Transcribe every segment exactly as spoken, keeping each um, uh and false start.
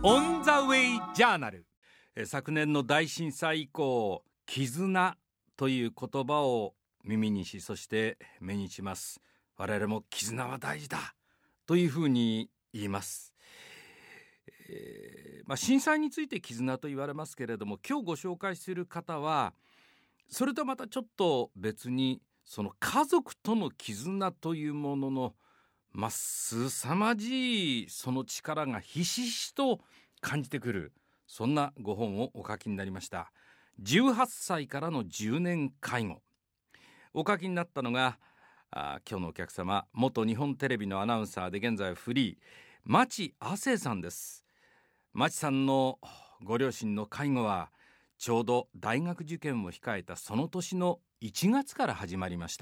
オンザウェイジャーナル。昨年の大震災以降、絆という言葉を耳にし、そして目にします。我々も絆は大事だというふうに言います。えーまあ、震災について絆と言われますけれども、今日ご紹介する方はそれとまたちょっと別に、その家族との絆というもののまあ、凄まじいその力がひしひしと感じてくる、そんなご本をお書きになりました。じゅうはっさいからのじゅうねん介護。お書きになったのが、あ今日のお客様、元日本テレビのアナウンサーで現在フリー、町亜生さんです。町さんのご両親の介護はちょうど大学受験を控えたその年のいちがつから始まりました。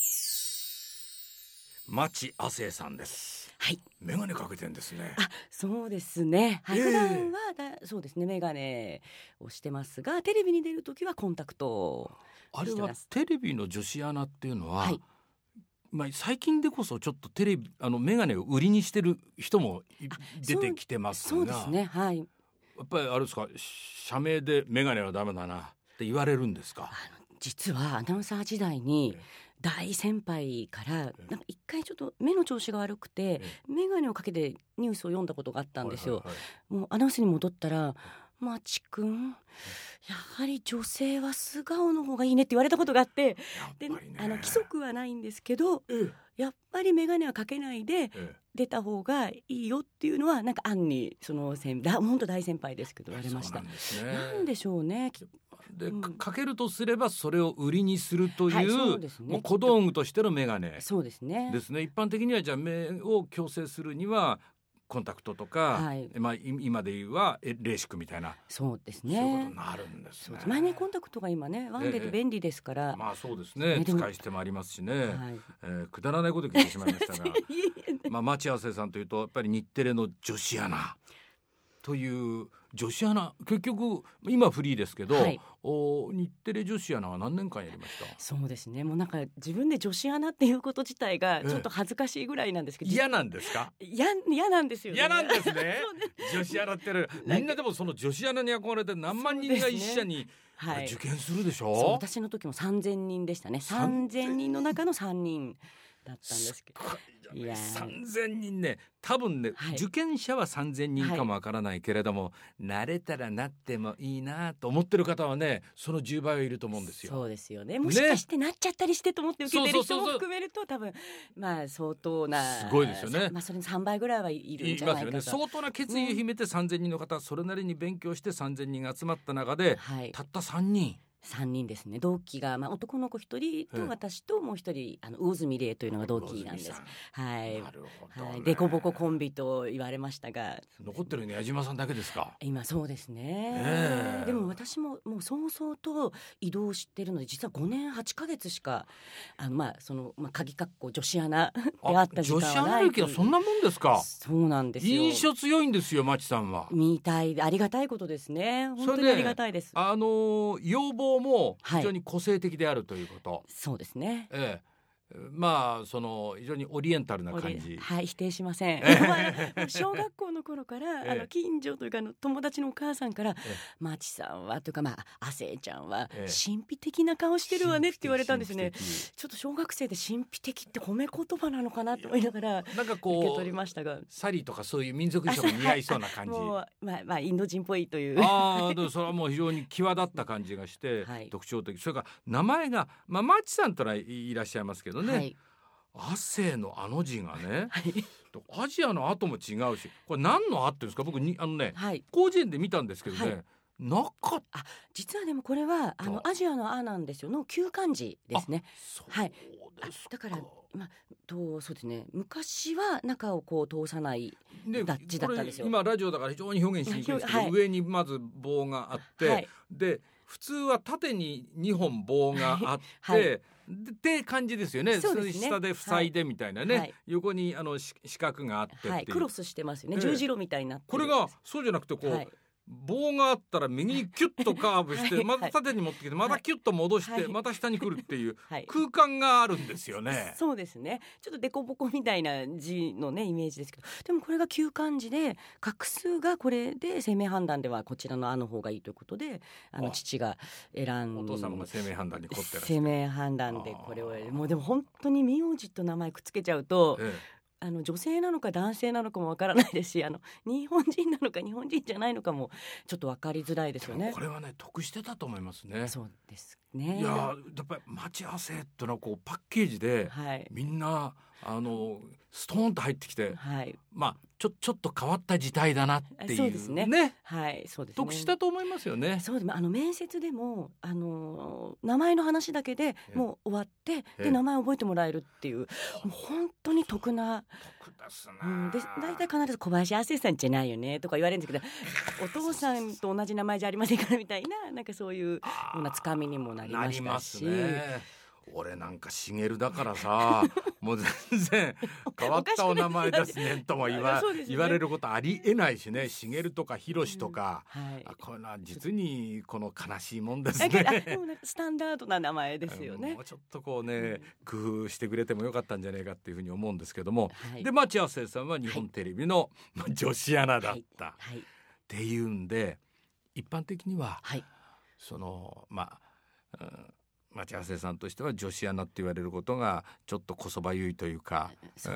町亜生さんです。 はい。 メガネかけてんですね。 あ、そうですね。はい、 えー普段はだそうですね、メガネをしてますが、テレビに出るときはコンタクトをあれはしてます。 テレビの女子アナっていうのは、 はいまあ、最近でこそちょっとテレビあのメガネを売りにしてる人もい出てきてますが、 そうですね。はい。 やっぱりあれですか、社名でメガネはダメだなって言われるんですか。 あの実はアナウンサー時代に大先輩からなんか一回ちょっと目の調子が悪くてメガネをかけてニュースを読んだことがあったんですよ。 はいはいはい、 もうアナウンスに戻ったら、まちくんやはり女性は素顔の方がいいねって言われたことがあって、で、あの規則はないんですけど、 ええ、 やっぱり眼鏡はかけないでええ、 出た方がいいよっていうのはなんか案にその先輩、本当大先輩ですけど言われました。 そうなんですね。 なんでしょうね。 で、 うんかかけるとすればそれを売りにするという、 はいそうですねもう小道具としてのメガネそうですね。 ですね。一般的にはじゃあ目を矯正するにはコンタクトとか、 はいまあ、い今で言うはえレーシックみたいな、 そうですそういうことねに。なるんですね。 前にコンタクトが今ねワンデで便利ですから、 まあそうですね、 ねでも使い捨てもありますしね、 はいえーくだらないこと聞いてしまいましたがいえいえまあ町亜生さんというとやっぱり日テレの女子アナという女子アナ、結局今フリーですけど、 はい、 お日テレ女子アナは何年間やりました？ そうですね。もうなんか自分で女子アナっていうこと自体がちょっと恥ずかしいぐらいなんですけど、 嫌なんですか？ 嫌嫌なんですよね。 嫌なんですねそうね女子アナってるみんなでもその女子アナに憧れて何万人が一社に、 はい、 受験するでしそうょ。 私の時もさんぜんにんでしたね。 さんぜんさんぜんにんの中のさんにんだったんですけど、いやーさんぜんにんね、多分ね、 はい受験者はさんぜんにんかもわからないけれども、慣れたらなってもいいなと思ってる方はね、そのじゅうばいはいると思うんですよ。 そうですよね。もしかしてなっちゃったりしてと思って受けてる人もそうそうそうそう含めると多分まあ相当なすごいですよね。 まあそれのさんばいぐらいはいるんいじゃないかと。 ますよね。相当な決意を秘めてさんぜんにんの方、それなりに勉強してさんぜんにんが集まった中で、 はい、 たったさんにんさんにんですね。同期が、まあ、男の子ひとりと私ともう一人あの魚住玲というのが同期なんです。はいなるほどね、 はい、デコボココンビと言われましたが、 残ってるのは矢島さんだけですか？ 今そうですね、 ええ、 でも私ももう早々と移動してるので、実はごねんはちかげつしかあのまあそのまあ鍵括弧女子アナであった時間はない。 女子アナ歴はそんなもんですか？ そうなんですよ。 印象強いんですよ、町さんは。 みたいでありがたいことですね。本当にありがたいです。 あの要望も非常に個性的であるということ、 はい、そうですね、 ええ、まあその非常にオリエンタルな感じ。 はい、否定しません。小学校の頃から、ええ、あの近所というかあの友達のお母さんから「まちさんは」というかまあ亜生ちゃんは神秘的な顔してるわねって言われたんですね。ちょっと小学生で神秘的って褒め言葉なのかなと思いながらなんかこう受け取りましたが、 サリーとかそういう民族衣装が似合いそうな感じ。 もうまあまあインド人っぽいという。 ああ、でもそれはもう非常に際立った感じがして、はい、特徴的。それから名前がまあまちさんとはいらっしゃいますけどね。はい、亜生のあの字がね、はい、アジアの後も違うし、これ何のあってるんですか？僕にあのね、はい、広辞苑で見たんですけどね、はい、なかった。 あ、実はでもこれはあのアジアのあなんですよの旧漢字ですね。はい。だからまあとそうですね。昔は中をこう通さない字だったんですよ。 今ラジオだから非常に表現しにくいんですけど、はい、上にまず棒があって、はい、で普通は縦ににほん棒があって。はい、って感じですよ ね, そうですね。下で塞いでみたいなね、はい、横にあの四角があってっていう、 はい、クロスしてますよね、十字路みたいになってる。 これがそうじゃなくてこう、はい、 棒があったら右にキュッとカーブして、 はいまた縦に持ってきてまたキュッと戻して、 はい、 また下に来るっていうはい、 空間があるんですよね。 そうですね。ちょっとデコボコみたいな字のねイメージですけど、でもこれが旧漢字で画数がこれで生命判断ではこちらの「あ」の方がいいということで、あの父が選んお父様が生命判断に凝ってらっしゃる。 生命判断でこれをもうでも本当に名字と名前くっつけちゃうと、ええ、あの女性なのか男性なのかもわからないですし、あの日本人なのか日本人じゃないのかもちょっと分かりづらいですよね。 これはね得してたと思いますね。 そうですね。 いややっぱり待ち合わせってのはこうパッケージで、はい、みんなあのストーンと入ってきて、はい、まあちょちょっと変わった事態だなっていう、 そうですね。 ね、 はい、そうですね。 得したと思いますよね。 そうでもあの面接でもあの名前の話だけでもう終わってで名前覚えてもらえるっていう、もう本当に得な。 得ですね。 うん、で大体必ず小林亜生さんじゃないよねとか言われるんですけど、お父さんと同じ名前じゃありませんかみたいな、なんかそういうようなつかみにもなりましたし。 なりますね。俺なんか茂だからさもう全然変わったお名前ですねとも言わ、ね、言われることありえないしね。茂とか広とか、うん、はい、これは実にこの悲しいもんですね。 でもなんかスタンダードな名前ですよね。 もうちょっとこうね、うん、工夫してくれてもよかったんじゃないかっていうふうに思うんですけども、はい、で待合さんは日本テレビの、はい、女子アナだった、はいはい、っていうんで一般的には、はい、そのまあ、うん待合さんとしては女子アナって言われることがちょっとこそばゆいというか、うん、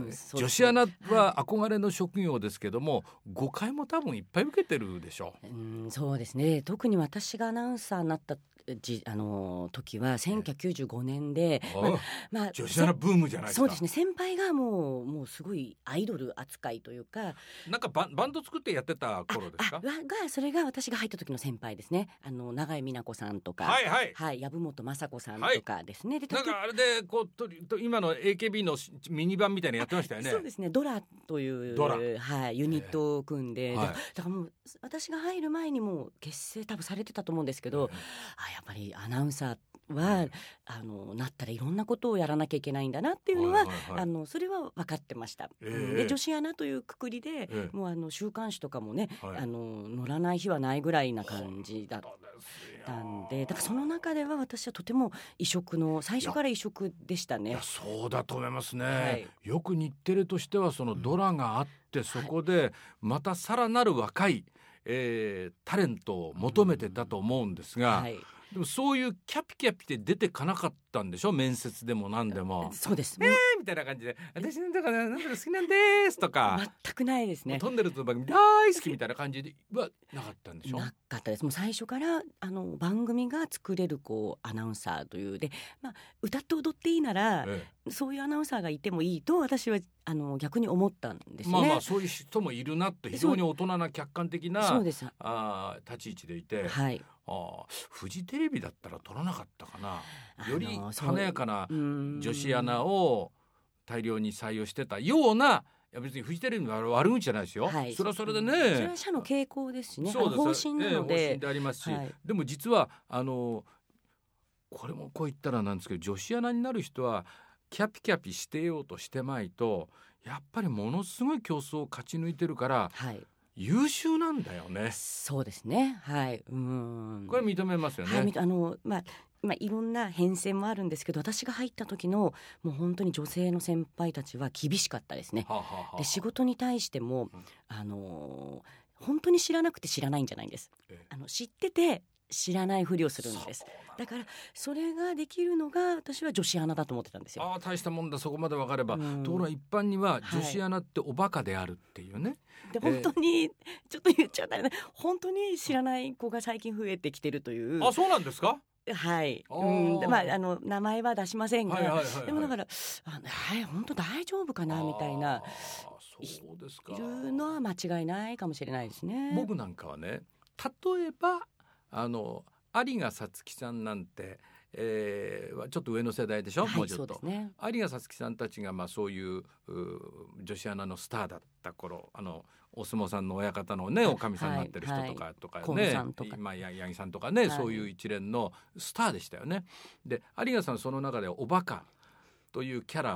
女子アナは憧れの職業ですけども、はい、誤解も多分いっぱい受けてるでしょう。 うん、そうですね。特に私がアナウンサーになったじあの時はせんきゅうひゃくきゅうじゅうごねんで、まあまあ、 女子アナブームじゃないですか。 そうですね。先輩がもう、もうすごいアイドル扱いというか、 なんかババンド作ってやってた頃ですか。 ああがそれが私が入った時の先輩ですね。あの永井美奈子さんとか、 はいはいはい、藪本雅子さんとかですね、はい、でなんかあれでこうとと今の エーケービー のミニ版みたいなのやってましたよね。 そうですね。ドラというドラ、 はい、ユニットを組んで、はい、だ, だからもう私が入る前にもう結成多分されてたと思うんですけど、あやっぱりアナウンサーはあのなったらいろんなことをやらなきゃいけないんだなっていうのは、はいはいはい、あのそれは分かってました、えー、で女子アナというくくりで、えー、もうあの週刊誌とかもね、はい、あの載らない日はないぐらいな感じだったんで、だからその中では私はとても異色の最初から異色でしたね。 いやそうだと思いますね、はい、よく日テレとしてはそのドラがあって、うん、そこでまたさらなる若い、えー、タレントを求めてたと思うんですが、うんはい、でもそういうキャピキャピで出てかなかったんでしょ。面接でも何でも。 そうです。 えーみたいな感じで私なんだかなんだか好きなんですとか全くないですね。 トンネルズの番組大好きみたいな感じではなかったんでしょ。 なかったです。もう最初からあの番組が作れるこうアナウンサーというで、まあ、歌って踊っていいなら、ええ、そういうアナウンサーがいてもいいと私はあの逆に思ったんですね。 まあまあそういう人もいるなって非常に大人な客観的なそうですあ立ち位置でいて、はい、あフジテレビだったら撮らなかったかな。より華やかな女子アナを大量に採用してたような。いや別にフジテレビの悪口じゃないですよ、はい、それはそれでね、それは社の傾向ですしね。 そうです方針なので、 えー、方針でありますし、はい、でも実はあのこれもこう言ったらなんですけど、女子アナになる人はキャピキャピしてようとしてまいとやっぱりものすごい競争を勝ち抜いてるから、はい、優秀なんだよね。 そうですね、はい、うーんこれ認めますよね、 はい、あのまあまあ、いろんな変遷もあるんですけど、私が入った時のもう本当に女性の先輩たちは厳しかったですね。はあはあ、で仕事に対しても、うん、あのー、本当に知らなくて知らないんじゃないんです。あの知ってて知らないふりをするんです。だからそれができるのが私は女子アナだと思ってたんですよ。 ああ大したもんだ、そこまで分かれば。ところが一般には女子アナっておバカであるっていうね、 はい、で本当に、えー、ちょっと言っちゃったらね、本当に知らない子が最近増えてきてるという。 あそうなんですか。 はい、うんまあ、あの名前は出しませんが、はいはいはいはい、でもだからあ、はい、本当大丈夫かなみたいなそうですか。 いるのは間違いないかもしれないですね。 僕なんかはね、例えばあの有賀さつきさんなんて、えー、ちょっと上の世代でしょ、はい、もうちょっと、ね、有賀さつきさんたちがまあそういう女子アナのスターだった頃、あのお相撲さんの親方のねおかみさんになってる人とか、はい、とかね、まあ、八木さんとかね、はい、そういう一連のスターでしたよね。で有賀さんその中でおバカというキャラを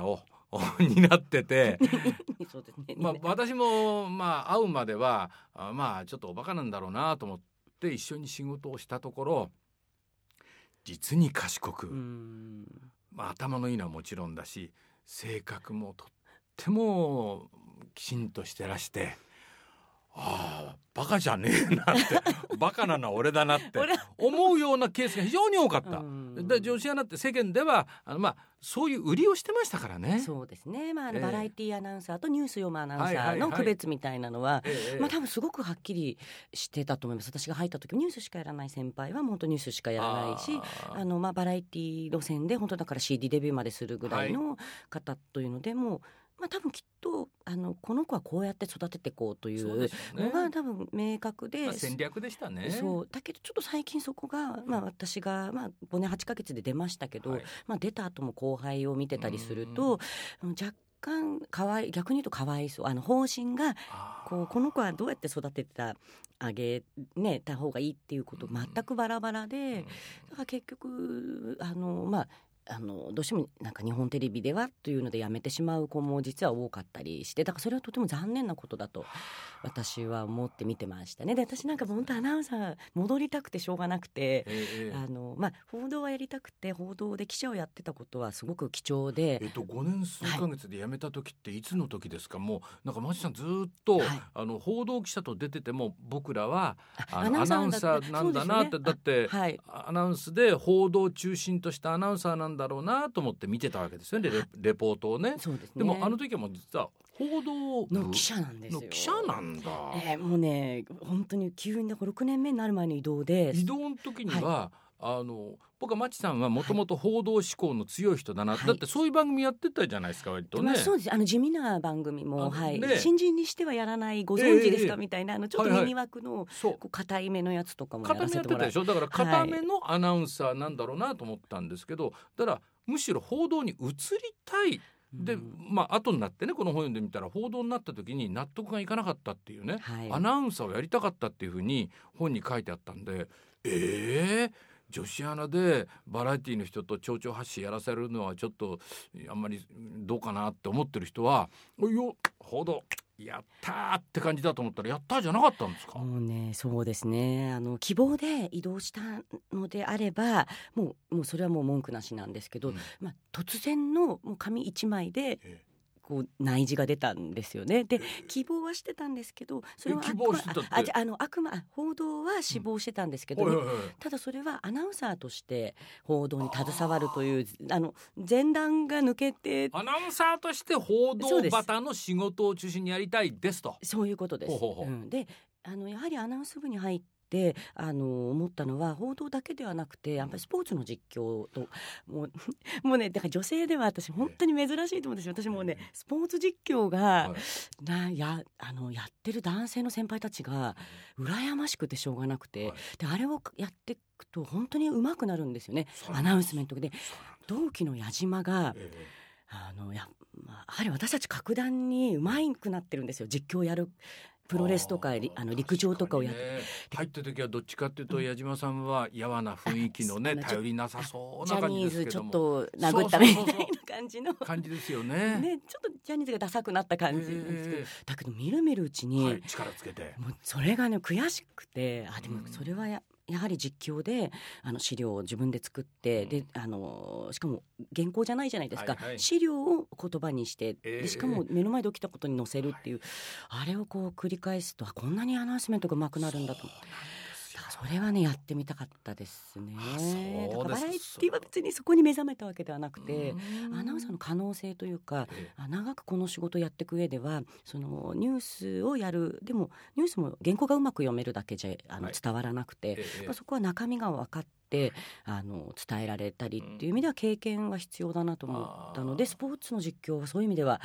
になっててそうですね、 まあ、私もまあ会うまではあまあちょっとおバカなんだろうなと思って一緒に仕事をしたところ実に賢く、 うんまあ、頭のいいのはもちろんだし性格もとってもきちんとしてらしてああバカじゃねえなってバカなのは俺だなって思うようなケースが非常に多かった。で女子アナって世間ではあの、まあ、そういう売りをしてましたからね。 そうですね、まあ、あのええバラエティアナウンサーとニュース読むアナウンサーはいはいはいの区別みたいなのは、 ええまあ、多分すごくはっきりしてたと思います。私が入った時ニュースしかやらない先輩は本当ニュースしかやらないしあーあの、まあ、バラエティ路線で本当だから シーディー デビューまでするぐらいの方というので、もうまあ、多分きっとあのこの子はこうやって育てていこうといそううですよねのが多分明確で、 まあ戦略でしたね。 そうだけどちょっと最近そこが、まあ、私が、まあ、ごねんはちかげつで出ましたけど、 はいまあ、出た後も後輩を見てたりすると若干かわい逆に言うとかわいそうあの方針があーこうこの子はどうやって育ててあげ、ね、た方がいいっていうこと全くバラバラで、だから結局あのまああのどうしてもなんか日本テレビではというのでやめてしまう子も実は多かったりして、だからそれはとても残念なことだと私は思って見てましたね。で私なんか本当アナウンサー戻りたくてしょうがなくて、 ええあのまあ、報道はやりたくて報道で記者をやってたことはすごく貴重で、 えっと、ごねん数ヶ月で辞めた時っていつの時ですか？もうなんかマジさんずっと、 はいあの報道記者と出てても僕らはああのアナウンだサーなんだなって、 そうですねだって、 あはいアナウンスで報道中心としたアナウンサーなんだろうなと思って見てたわけですよね、レ、レポートをね。 そうですねでもあの時はもう実は報道部の記者なんですよ。 の記者なんだ、 えーもうね本当に急にだからろくねんめになる前の移動で移動の時には、あの僕はマチさんはもともと報道志向の強い人だな、 はいだってそういう番組やってたじゃないですか割とね。 まあ、そうですあの地味な番組も、 あはいね新人にしてはやらないご存知ですか、 ええみたいなあのちょっとはいはい耳枠のそうこう硬いめのやつとかもや固めやってたらせてもらうでしょ。だから固めのアナウンサーなんだろうなと思ったんですけど、だからむしろ報道に移りたいで、 うんまあ後になってねこの本読んでみたら報道になった時に納得がいかなかったっていうね、 はいアナウンサーをやりたかったっていうふうに本に書いてあったんで、えー、女子アナでバラエティの人と丁々発信やらせるのはちょっとあんまりどうかなって思ってる人はおいよ報道やったーって感じだと思ったらやったーじゃなかったんですか？ もうねそうですねあの希望で移動したのであればもう、もうそれはもう文句なしなんですけど、 うんまあ、突然のもう紙一枚でえこう内示が出たんですよね。で希望はしてたんですけどそれはえ希望してたってああじゃああのあくまあ報道は志望してたんですけど、 はいはいはいただそれはアナウンサーとして報道に携わるというあの前段が抜けてアナウンサーとして報道そうですバタの仕事を中心にやりたいですと。 そういうことです。 ほうほうほううんであのやはりアナウンス部に入ってあの思ったのは報道だけではなくてやっぱりスポーツの実況ともうもうねだから女性では私本当に珍しいと思うんですよ。私もうねスポーツ実況が、 はいなやあのやってる男性の先輩たちが羨ましくてしょうがなくて、 はいであれをやっていくと本当に上手くなるんですよね。 そうなんですアナウンスメントでそうなんだ同期の矢島がえあのや、まあ、やはり私たち格段に上手くなってるんですよ。実況やるプロレスとかりあの陸上とかをやって確にね入った時はどっちかっていうと矢島さんはやわな雰囲気のねああの頼りなさそうジャな感じニーズちょっですけどもと殴ったみたいなそうそうそう感じの感じですよね。 ね、ちょっとジャニーズがダサくなった感じなんですけど、 えだけどみるみるうちに、 はい、力つけてもうそれがね悔しくてあでもうんそれはややはり実況であの資料を自分で作ってであのしかも原稿じゃないじゃないですか、 はいはい資料を言葉にしてええでしかも目の前で起きたことに載せるっていう、あれをこう繰り返すとあこんなにアナウンスメントが上手くなるんだと思ってだからそれはねやってみたかったですね。 あそうですだからバラエティは別にそこに目覚めたわけではなくてアナウンサーの可能性というかええあ長くこの仕事をやっていく上ではそのニュースをやるでもニュースも原稿がうまく読めるだけじゃあのはい伝わらなくて、 ええまあそこは中身が分かってあの伝えられたりっていう意味では経験は必要だなと思ったのであースポーツの実況はそういう意味では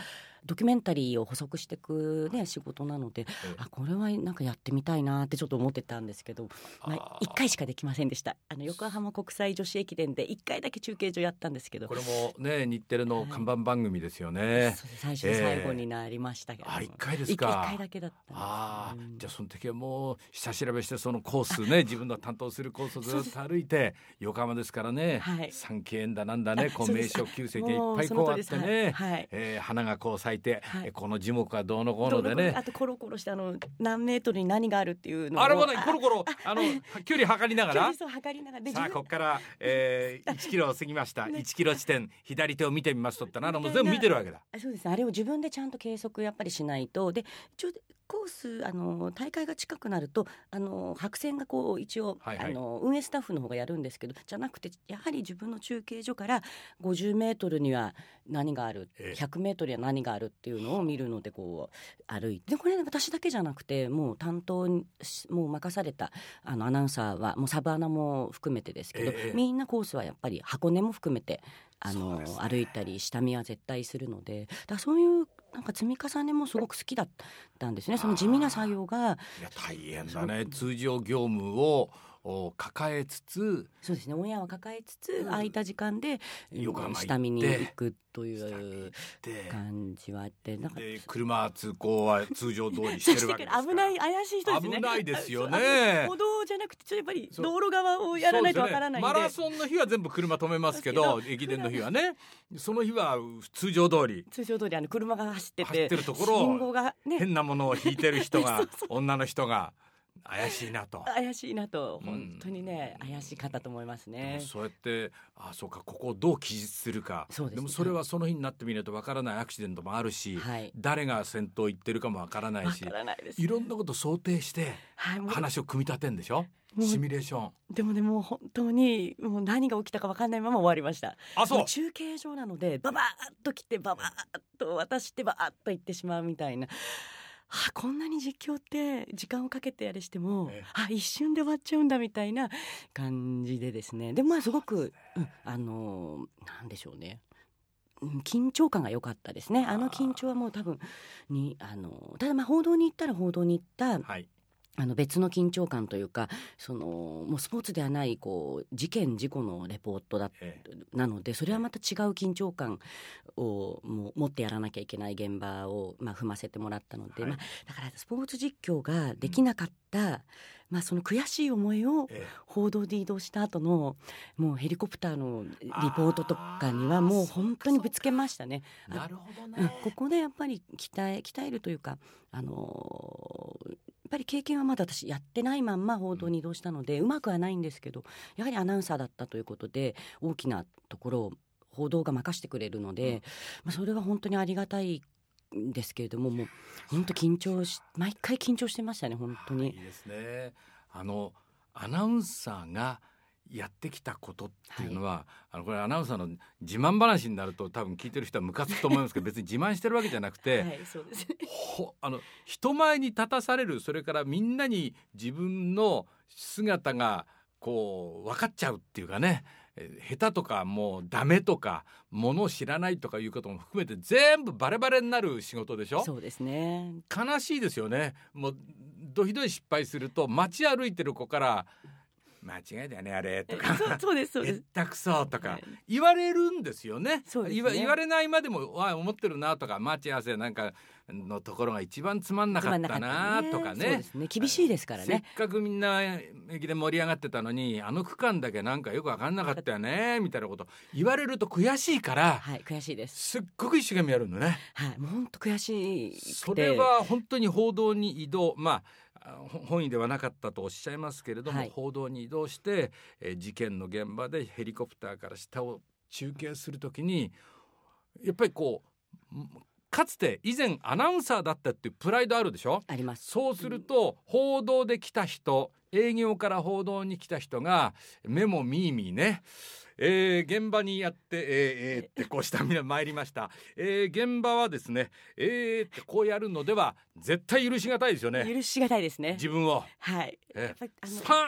ドキュメンタリーを補足していく、ね、仕事なので、あこれはなんかやってみたいなってちょっと思ってたんですけど、まあ、いっかいしかできませんでした。あの横浜国際女子駅伝でいっかいだけ中継所やったんですけど、 これもね日テレの看板番組ですよね、 はい、最初で最後になりましたけど、 えー、あいっかいですか。 いっかいだけだったんです。 あ、 うん、 じゃあその時はもう下調べしてそのコースね自分の担当するコースをずっと歩いて、横浜ですからね、はい、三景園だなんだね、こう名所旧跡がいっぱいこうあってね、はい、えー、花がこう咲いて、はい、この樹木はどうのこうのでね、 あとコロコロしてあの何メートルに何があるっていうのをあれもねコロコロあの距離測りながらそう測りながらで、 さあここから、えー、いちキロ過ぎました、ね、いちキロ地点左手を見てみますとってな、あのもう全部見てるわけだ。 そうですね、あれを自分でちゃんと計測やっぱりしないと。でちょコースあの大会が近くなるとあの白線がこう一応、はいはい、あの運営スタッフの方がやるんですけど、じゃなくてやはり自分の中継所からごじゅうメートルには何がある、ひゃくメートルには何があるっていうのを見るのでこう歩いて、でこれ、ね、私だけじゃなくてもう担当にもう任されたあのアナウンサーはもうサブアナも含めてですけど、えー、みんなコースはやっぱり箱根も含めてあの、ね、歩いたり下見は絶対するので、だからそういうなんか積み重ねもすごく好きだったんですね。その地味な作業が、いや大変だね。通常業務を抱えつつ、 そうですね、親を抱えつつ空いた時間で下見に行くという感じはあって、なんかで車通行は通常通りしてるわけですから危ない怪しい人ですね。 危ないですよね。 歩道じゃなくてやっぱり道路側をやらないとわからないんで、 ね、マラソンの日は全部車止めますけど駅伝の日はねその日は通常通り通常通りあの車が走ってて走ってるところ信号が、ね、 変なものを引いてる人がそうそう女の人が怪しいなと怪しいなと本当にね、うん、怪しかったと思いますね。 そうやってあそうかここをどう記述するか。そうですね、でもそれはその日になってみないとわからないアクシデントもあるし、はい、誰が先頭行ってるかもわからないし、 わからないですね、 いろんなこと想定して話を組み立てんでしょ、シミュレーション。 でもねもう本当にもう何が起きたか分かんないまま終わりました。 あそう中継所なのでババーッと来てババーッと渡してバーッと行ってしまうみたいな、あこんなに実況って時間をかけてあれしても、ええ、あ一瞬で終わっちゃうんだみたいな感じでですね。でまあすごく、うん、あのなんでしょうね、緊張感が良かったですね。あの緊張はもう多分にあのただまあ報道に行ったら報道に行った、はい、あの別の緊張感というか、そのもうスポーツではないこう事件事故のレポートだ、ええ、なのでそれはまた違う緊張感をもう持ってやらなきゃいけない現場を、まあ、踏ませてもらったので、はい、まあ、だからスポーツ実況ができなかった、うんまあ、その悔しい思いを報道で移動した後のもうヘリコプターのリポートとかにはもう本当にぶつけましたね。 なるほどね、 うん、ここでやっぱり鍛え、鍛えるというか、あのー、やっぱり経験はまだ私やってないまんま報道に移動したのでうまくはないんですけど、やはりアナウンサーだったということで大きなところを報道が任せてくれるので、うんまあ、それは本当にありがたいんですけれども、もう本当緊張し毎回緊張してましたね本当に。 いいですね。あのアナウンサーがやってきたことっていうのは、はい、あのこれアナウンサーの自慢話になると多分聞いてる人はムカつくと思いますけど別に自慢してるわけじゃなくて、 はいそうですね、 ほあの人前に立たされる、それからみんなに自分の姿がこう分かっちゃうっていうかね、下手とかもうダメとかものを知らないとかいうことも含めて全部バレバレになる仕事でしょ。 そうですね、 悲しいですよね。もうどひどい失敗すると街歩いてる子から間違いだよねあれとかそうそうですそうです、 へったくそとか言われるんですよね。 そうですね、 言わ、言われないまでもわ思ってるなとか、待ち合わせなんかのところが一番つまんなかったなとかね、 そうですね、厳しいですからね。 せっかくみんな駅で盛り上がってたのにあの区間だけなんかよく分かんなかったよねみたいなこと言われると悔しいから、 はい、悔しいです。 すっごく一生懸命やるのね。 はい、もう本当悔しい。 それは本当に報道に移動、まあ本意ではなかったとおっしゃいますけれども、はい、報道に移動して、えー、事件の現場でヘリコプターから下を中継するときにやっぱりこうかつて以前アナウンサーだったっていうプライドあるでしょ。 あります。 そうすると、うん、報道で来た人、営業から報道に来た人が目もミーミーね、えー、現場にやって、えーえー、ってこうしたみんな参りました、えー、現場はですね、えー、ってこうやるのでは絶対許しがたいですよね。 許しがたいですね、 自分を。 はい、 えー、 やっぱりあのスパーン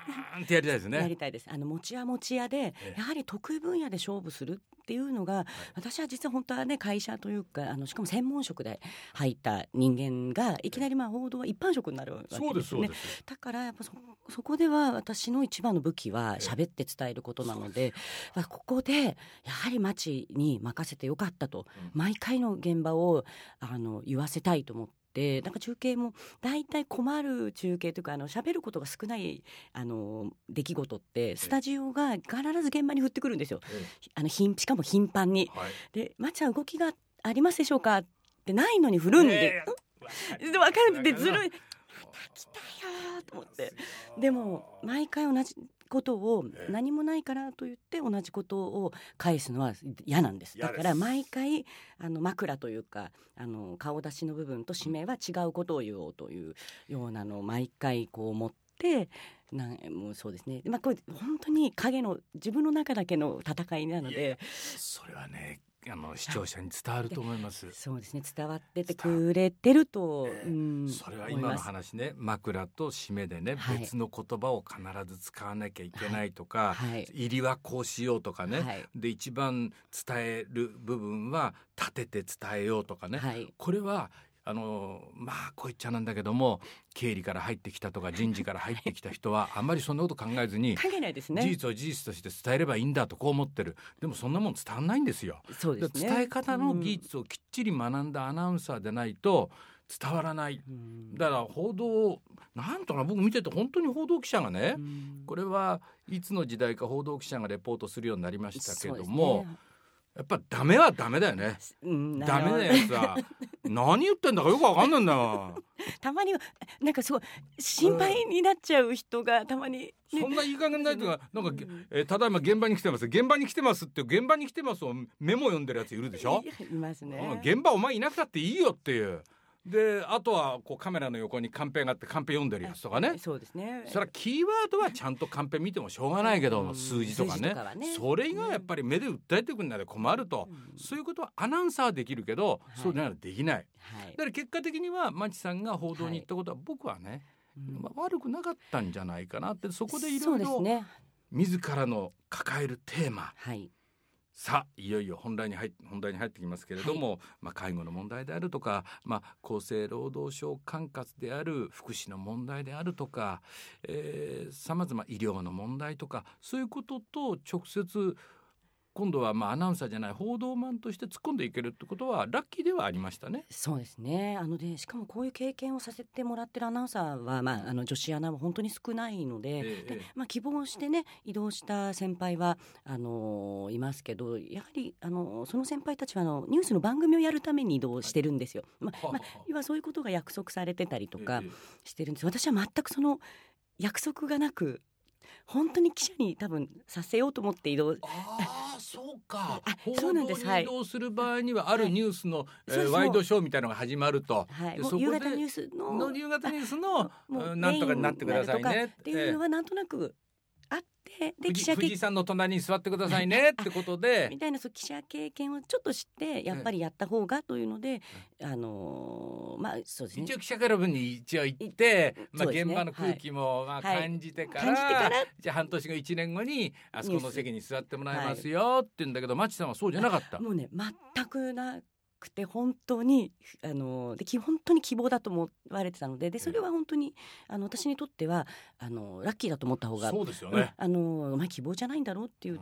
ーンってやりたいですね。 やりたいです。あの持ち屋持ち屋で、やはり得意分野で勝負するっていうのが、はい、私は実は本当はね会社というかあのしかも専門職で入った人間がいきなりまあ報道は一般職になるわけですよね。そうですそうです。だからやっぱ そ, そこでは私の一番の武器は喋って伝えることなので、まあ、ここでやはり町に任せてよかったと、うん、毎回の現場をあの言わせたいと思って。でなんか中継も大体困る中継というかあの喋ることが少ないあの出来事ってスタジオが必ず現場に降ってくるんですよ、ええ、あのしかも頻繁に、はい、でまっちゃん動きがありますでしょうかってないのに振るんで、えー、分かるってずるいまた来たよと思って、でも毎回同じことを何もないからと言って同じことを返すのは嫌なんです。だから毎回あの枕というかあの顔出しの部分と締めは違うことを言おうというようなのを毎回こう思ってなもうそうですね、まあ、これ本当に影の自分の中だけの戦いなので、 それはねあの視聴者に伝わると思います。 そうですね、伝わっててくれてると、 えーうん、それは今の話ね枕と締めでね、はい、別の言葉を必ず使わなきゃいけないとか、はい、入りはこうしようとかね、はい、で一番伝える部分は立てて伝えようとかね、はい、これはあのまあこう言っちゃなんだけども経理から入ってきたとか人事から入ってきた人はあんまりそんなこと考えずに考えないですね。 事実を事実として伝えればいいんだとこう思ってる。でもそんなもん伝わんないんですよ。 そうですね、 伝え方の技術をきっちり学んだアナウンサーでないと伝わらない。だから報道なんとか僕見てて本当に報道記者がね、これはいつの時代か報道記者がレポートするようになりましたけども、やっぱダメはダメだよね、うん、ダメなやつは何言ってんだかよくわかんないんだよたまにはなんかすごい心配になっちゃう人がたまに、ね、 そんないい加減ないというかなんか、えー、ただいま現場に来てます現場に来てますって現場に来てますをメモ読んでるやついるでしょ。 いますね。 現場お前いなくたっていいよっていうで、あとはこうカメラの横にカンペがあってカンペ読んでるやつとかね。 そうですね。 それはキーワードはちゃんとカンペ見てもしょうがないけど、うん、数字とか ね, とかねそれ以外やっぱり目で訴えてくるので困ると、うん、そういうことはアナウンサーはできるけど、はい、そうじゃないとできない、はい、だから結果的には町さんが報道に行ったことは僕はね、はいまあ、悪くなかったんじゃないかなって、そこでいろいろ自らの抱えるテーマ、はいさあいよいよ本題に入っ本題に入ってきますけれども、はいまあ、介護の問題であるとか、まあ、厚生労働省管轄である福祉の問題であるとかさまざま医療の問題とかそういうことと直接今度はまあアナウンサーじゃない報道マンとして突っ込んでいけるってことはラッキーではありましたね。 そうですね。あのでしかもこういう経験をさせてもらってるアナウンサーは、まあ、あの女子アナは本当に少ないので、ええでまあ、希望してね移動した先輩はあのいますけど、やはりあのその先輩たちはあのニュースの番組をやるために移動してるんですよ、まあまあ、要はそういうことが約束されてたりとかしてるんです。私は全くその約束がなく本当に記者に多分させようと思って移動。 ああそうか。 あそうなんです。 報道に移動する場合にはあるニュースの、はいえー、ワイドショーみたいなのが始まると、 はい、もう夕方ニュース の, の夕方ニュースのなんとかになってくださいねっていうのはなんとなくあってで記者藤井さんの隣に座ってくださいねってことでみたいなそう記者経験をちょっと知ってやっぱりやった方がというので、うん、あのー、まあそうですね一応記者クラブに一応行って、まあ、現場の空気もまあ感じてから、はいはい、じゃあ半年後いちねんごにあそこの席に座ってもらいますよって言うんだけど、町さんはそうじゃなかった。 もうね全くなくて本当にあので本当に希望だと思われてたので、でそれは本当にあの私にとってはあのラッキーだと思った方がそうですよね、 うん、あのお前希望じゃないんだろうって言って、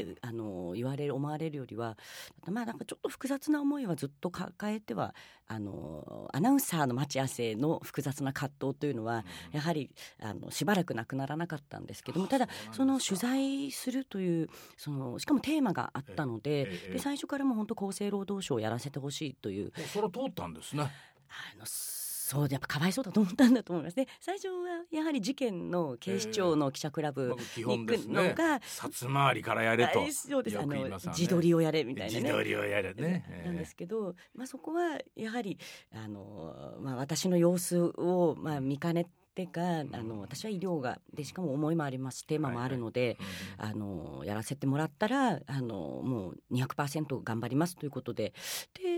うん、あの言われる思われるよりはまあなんかちょっと複雑な思いはずっと抱えてはあのアナウンサーの町亜生の複雑な葛藤というのは、うん、やはりあのしばらくなくならなかったんですけども、ただその取材するというそのしかもテーマがあったので、ええ、で最初からもう本当厚生労働省をやらせてほしいほしいという。 それ通ったんですね。 あのそうやっぱかわいそうだと思ったんだと思いますね。最初はやはり事件の警視庁の記者クラブに行くのが、 ね、札回りからやれとそうです、あの自撮りをやれみたいなね自撮りをやれねなんですけど、まあ、そこはやはりあの、まあ、私の様子を、まあ、見かねてかあの私は医療がでしかも思いもありますテーマもあるので、はいはい、あのやらせてもらったらあのもう にひゃくパーセント 頑張りますということでで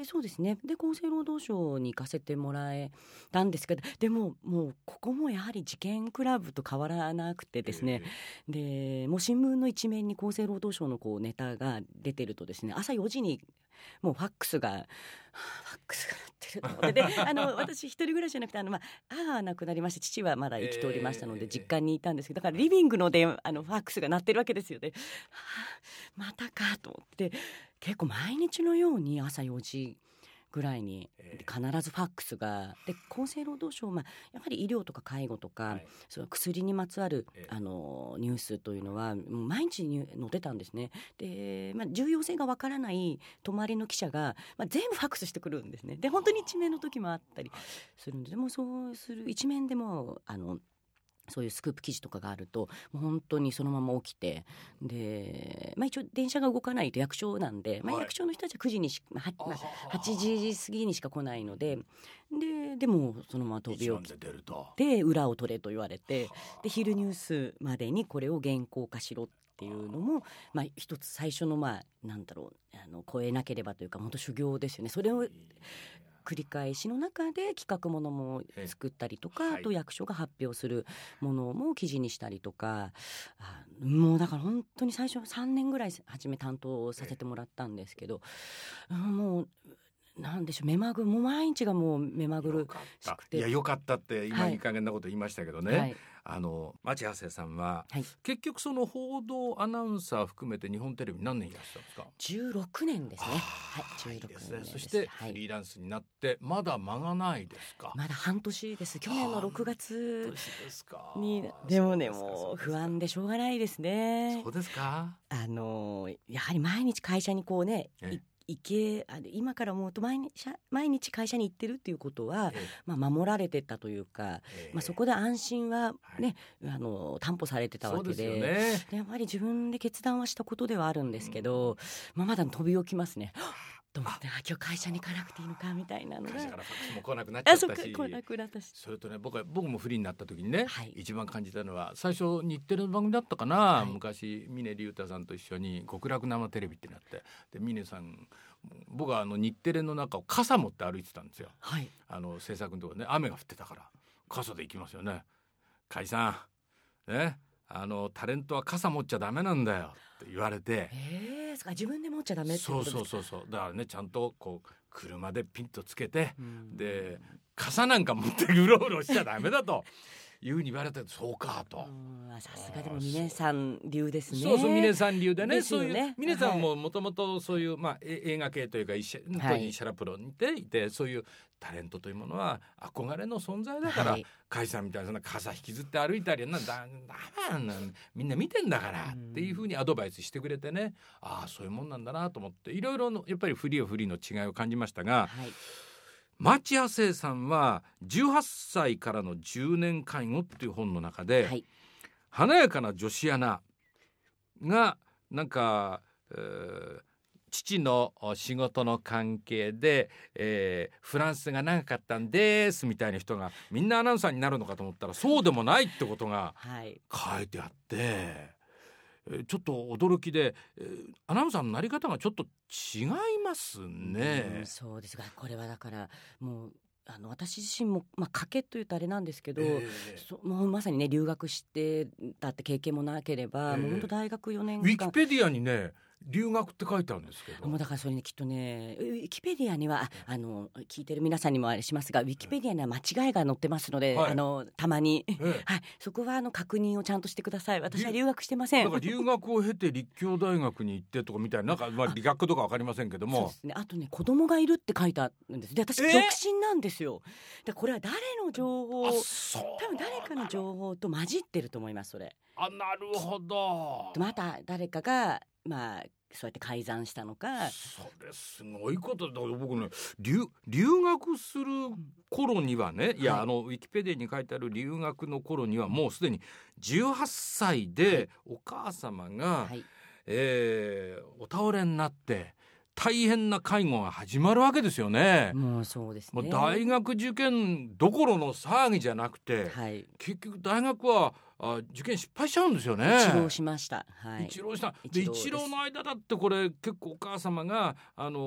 でそうですね、で厚生労働省に行かせてもらえたんですけど、でももうここもやはり事件クラブと変わらなくてですね、えー、でもう新聞の一面に厚生労働省のこうネタが出てるとですね、朝よじにもうファックスが、はあ、ファックスが鳴ってると思ってであの私一人暮らしじゃなくてあの、まあ、母は亡くなりまして父はまだ生きておりましたので、えー、実家にいたんですけど、だからリビングのであのファックスが鳴ってるわけですよね。はあ、またかと思って結構毎日のように朝よじぐらいに必ずファックスがで、厚生労働省、まあ、やはり医療とか介護とか、はい、その薬にまつわるあのニュースというのは毎日に載ってたんですね。で、まあ、重要性がわからない泊まりの記者が、まあ、全部ファックスしてくるんですね。で本当に一面の時もあったりするんで、でもそうする一面でもあのそういうスクープ記事とかがあるともう本当にそのまま起きて、で、まあ、一応電車が動かないと役所なんで、まあ、役所の人たちはくじにし、まあまあ、はちじ過ぎにしか来ないので、で、でもそのまま飛び起きて裏を取れと言われて、で昼ニュースまでにこれを原稿化しろっていうのも、まあ、一つ最初の、まあ、なんだろう、あの超えなければというか本当修行ですよね。それを繰り返しの中で企画ものも作ったりとか、あと役所が発表するものも記事にしたりとか、あもうだから本当に最初さんねんぐらい初め担当させてもらったんですけど、もうなんでしょう、目まぐるもう毎日がもう目まぐるしくて、 いやよかったって今いい加減なこと言いましたけどね、はい、あの町長谷さんは、はい、結局その報道アナウンサー含めて日本テレビ何年いらっしゃるんですか？ じゅうろくねんですね。はい、じゅうろくねんですね。 そしてフリーランスになってまだ間がないですか？ まだ半年です。去年のろくがつに。でもね、もう不安でしょうがないですね。 そうですか。 あのやはり毎日会社にこうね、行けあ今から思うと毎日、毎日会社に行ってるっていうことは、ええまあ、守られてたというか、ええまあ、そこで安心は、ねはい、あの担保されてたわけ で, で, ね、でやっぱり自分で決断はしたことではあるんですけど、うんまあ、まだ飛び起きますね。と思って今日会社に行かなくていいのかみたいなのが、 会社からファックスも来なくなっちゃったし、 あそ来なくなったし、 それとね 僕, は僕もフリーになった時にね、はい、一番感じたのは最初日テレの番組だったかな、はい、昔峰竜太さんと一緒に極楽生テレビってなって、で峰さん僕はあの日テレの中を傘持って歩いてたんですよ、はい、あの制作のところね、雨が降ってたから傘で行きますよね。甲斐さんね、あのタレントは傘持っちゃダメなんだよって言われて、 えー、そっか自分で持っちゃダメってことですか？ そうそうそうそう、だからねちゃんとこう車でピンとつけて、で傘なんか持ってうろうろしちゃダメだというふうに言われて、そうかと。 さすがでも峰さん流ですね。 そうそう峰さん流でね、 ですよね。 そういう峰さんももともとそういう、まあ、映画系というか石原、はい、シャラプロにいていて、そういうタレントというものは憧れの存在だから、はい、甲斐さんみたいなそんな傘引きずって歩いたりなんだだめなんみんな見てんだからっていうふうにアドバイスしてくれてね、ああそういうもんなんだなと思って、いろいろのやっぱりフリーはフリーの違いを感じましたが、はい、町屋生さんはじゅうはっさいからのじゅうねん介護っていう本の中で、はい、華やかな女子アナがなんか、えー、父の仕事の関係で、えー、フランスが長かったんですみたいな人がみんなアナウンサーになるのかと思ったらそうでもないってことが書いてあって、はい、ちょっと驚きで、アナウンサーのなり方がちょっと違いますね。 うん、そうですが、これはだからもうあの私自身も、まあ、賭けというとあれなんですけど、えー、そもうまさにね留学してたって経験もなければ、えー、もう本当大学よねんかんウィキペディアにね留学って書いてあるんですけど、 もうだからそれねきっとねウィキペディアには あ, あの聞いてる皆さんにもあれしますが、ウィキペディアには間違いが載ってますので、はい、あのたまに、ええはい、そこはあの確認をちゃんとしてください。私は留学してません。 だから留学を経て立教大学に行ってとかみたいな、なんか、まあ、理学とか分かりませんけども、 そうですね、あとね子供がいるって書いてあるんです。で私独身なんですよ。でこれは誰の情報、多分誰かの情報と混じってると思います。それあなるほど。 また誰かがまあそうやって改ざんしたのか。 それすごいことだ。僕ね 留, 留学する頃にはね、いや、はい、あのウィキペディアに書いてある留学の頃にはもうすでにじゅうはっさいでお母様が、はいえー、お倒れになって大変な介護が始まるわけですよね。 もうそうですね。 もう大学受験どころの騒ぎじゃなくて、はい、結局大学はあ受験失敗しちゃうんですよね。 一浪しました、はい、 一浪したで一浪の間だってこれ結構お母様があの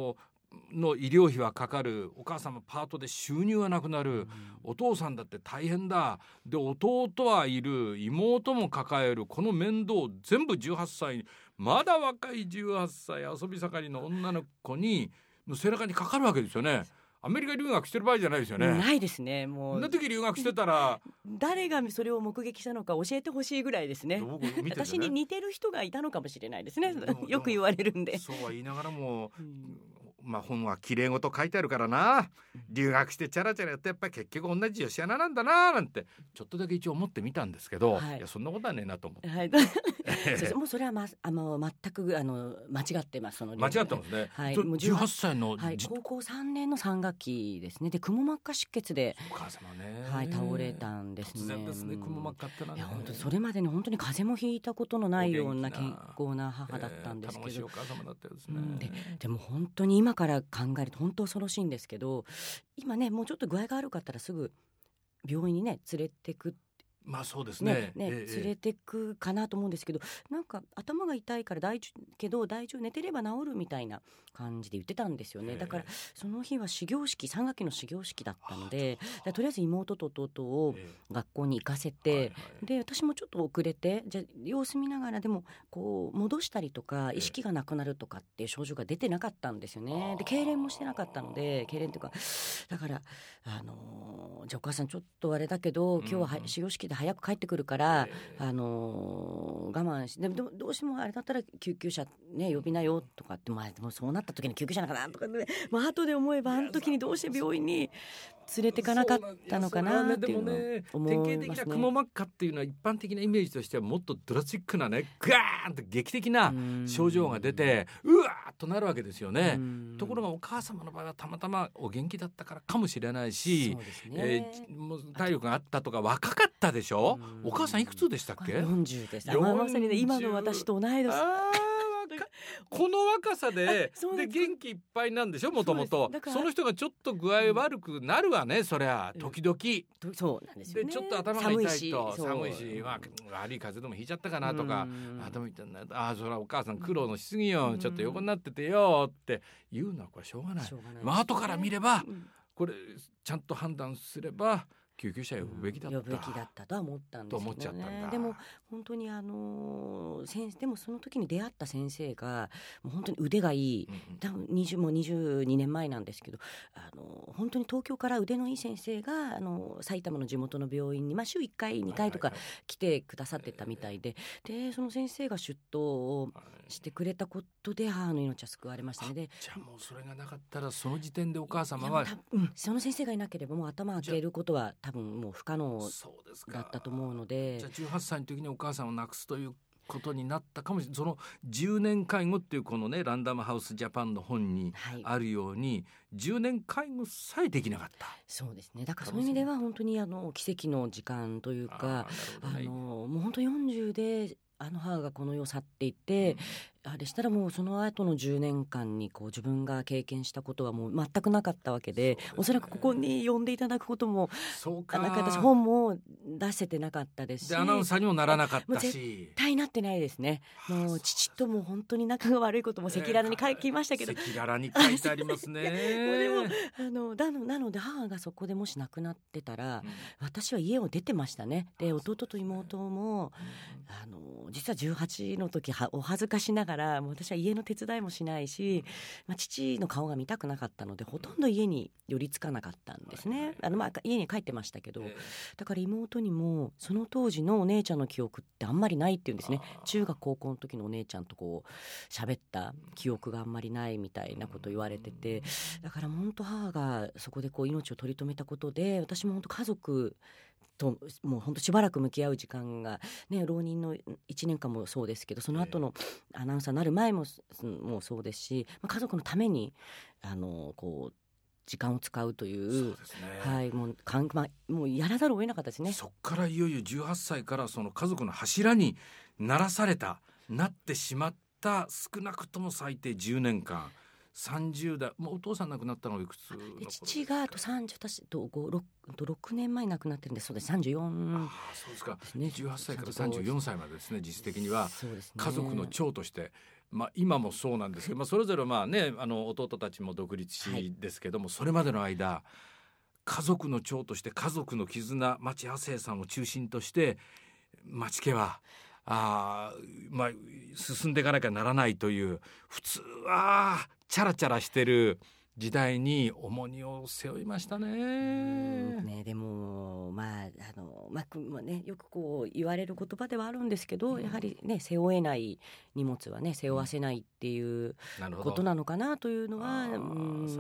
の医療費はかかる、お母様パートで収入はなくなる、うん、お父さんだって大変だ、で弟はいる、妹も抱える、この面倒全部じゅうはっさい、まだ若いじゅうはっさい遊び盛りの女の子にの背中にかかるわけですよね。アメリカ留学してる場合じゃないですよね。 ないですね。もうそんな時留学してたら誰がそれを目撃したのか教えてほしいぐらいですね。 僕見ててね、 私に似てる人がいたのかもしれないですね。よく言われるんで。 そうは言いながらも、うん、まあ本は綺麗事書いてあるからな、留学してチャラチャラやってやっぱり結局同じ女子アナなんだななんてちょっとだけ一応思ってみたんですけど、はい、いやそんなことはねえなと思って、はい、 そうもうそれは、ま、あの全くあの間違ってます。その間違ってますね、はい、もうじゅうはっさいの、 はい、高校さんねんのさん学期ですね。でくも膜下出血でお母様ね、 はい、倒れたんですね。 突然ですね、くも膜下ってのはね。 いや本当それまでに本当に風邪もひいたことのないような健康な母だったんですけど、えー、頼もしいお母様だったですね、うん、で, でも本当に今から考えると本当恐ろしいんですけど、今ねもうちょっと具合が悪かったらすぐ病院にね連れてくまあそうですね、 ねねええ、連れてくかなと思うんですけど、なんか頭が痛いから大丈夫けど大丈夫、寝てれば治るみたいな感じで言ってたんですよね。だからその日は始業式、さん学期の始業式だったので、とりあえず妹と弟を学校に行かせて、ええはいはい、で私もちょっと遅れて、じゃ様子見ながら、でもこう戻したりとか意識がなくなるとかっていう症状が出てなかったんですよね。で痙攣もしてなかったので、痙攣というかだからあのー、じゃあお母さんちょっとあれだけど今日は始業式で早く帰ってくるから、えー、あのー、我慢しでもどうしてもあれだったら救急車、ね、呼びなよとかって、まあ、でもそうなった時に救急車なんかなとか、ね、まあ後で思えばあの時にどうして病院に連れてかなかったのかなっていうのを思いますね。 典型的なくも膜下っていうのは一般的なイメージとしてはもっとドラスティックなね、ガーンと劇的な症状が出てうわーっとなるわけですよね。ところがお母様の場合はたまたまお元気だったからかもしれないし、そうですね、えー、もう体力があったとか若かったでしょ。お母さんいくつでしたっけ？ よんじゅうです。まあ、まさに、ね、今の私と同い年。 この若さでで元気いっぱいなんでしょ、もともと。その人がちょっと具合悪くなるわね、そりゃ時々、 うん、そうなんですよね。 でちょっと頭が痛いと寒いし、寒いし、まあ、悪い風邪でもひいちゃったかなとか、あでもあそれはお母さん苦労のしすぎよ、ちょっと横になっててよって言うのはこれしょうがない。まあ後から見ればこれちゃんと判断すれば救急車呼ぶべきだった、 うん、呼ぶべきだったとは思ったんですけどね。と思っちゃったんだ。でも本当にあの先でもその時に出会った先生がもう本当に腕がいい、うん、多分にじゅうもうにじゅうにねんまえなんですけど、あの本当に東京から腕のいい先生があの埼玉の地元の病院に、まあ、週いっかいにかいとか来てくださってたみたいで、でその先生が出頭をしてくれたことで母の命は救われましたね。でじゃあもうそれがなかったらその時点でお母様は、 うん、その先生がいなければもう頭開けることは多分もう不可能だったと思うので。 じゃあじゅうはっさいの時にお母さんを亡くすということになったかもしれない。そのじゅうねん介護っていうこのねランダムハウスジャパンの本にあるように、はい、じゅうねん介護さえできなかった。 そうですね。だからそういう意味では本当にあの奇跡の時間というか、あ、ね、あのもう本当よんじゅうであの母がこの世を去っていて、うん、あれしたらもうその後のじゅうねんかんにこう自分が経験したことはもう全くなかったわけ で, で、ね、おそらくここに呼んでいただくこともそうか、 なんか私本も出せてなかったですし、 でアナウンサーにもならなかったし、 絶対なってないですね。もう父とも本当に仲が悪いことも赤裸々に書きましたけど、 赤裸々に書いてありますねでもあのだのなので母がそこでもし亡くなってたら、うん、私は家を出てましたね。で弟と妹も、うん、あの実はじゅうはちの時はお恥ずかしながらもう私は家の手伝いもしないし、まあ、父の顔が見たくなかったのでほとんど家に寄りつかなかったんですね。あの、まあ、家に帰ってましたけど、だから妹にもその当時のお姉ちゃんの記憶ってあんまりないっていうんですね。中学高校の時のお姉ちゃんとこう喋った記憶があんまりないみたいなこと言われてて、だから本当母がそこでこう命を取り留めたことで私も本当家族ともう本当しばらく向き合う時間が、ね、浪人のいちねんかんもそうですけど、その後のアナウンサーになる前ももうそうですし、まあ、家族のためにあのこう時間を使うという、そうですね、はい、もうかん、まあ、もうやらざるを得なかったですね。 そっからいよいよじゅうはっさいからその家族の柱にならされたなってしまった少なくとも最低じゅうねんかんさんじゅう代、もうお父さん亡くなったのはいくつの頃ですか？ 父があとさんじゅう私と 5, 6, ろくねんまえ亡くなってるんで、そうです、さんじゅうよん、 あそうですか、ね、じゅうはっさいからさんじゅうよんさいまでですね。実質的には家族の長としてまあ、今もそうなんですけど、まあ、それぞれまあ、ね、あの弟たちも独立しですけども、はい、それまでの間家族の長として家族の絆、町亜生さんを中心として町家はあ、まあ、進んでいかなきゃならないという、普通はチャラチャラしてる時代に重荷を背負いましたね。 うんね、でもまああの、まあね、よくこう言われる言葉ではあるんですけど、うん、やはりね背負えない荷物はね背負わせないっていうことなのかなというのは、うん、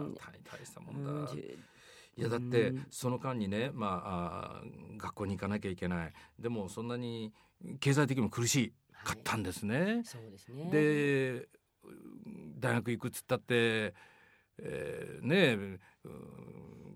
大したもんだ、うん、いやだってその間にね、まあ、あ学校に行かなきゃいけない、でもそんなに経済的にも苦しかったんですね、はい、 そうですね。 で大学行くっつったってえー、ね、うん、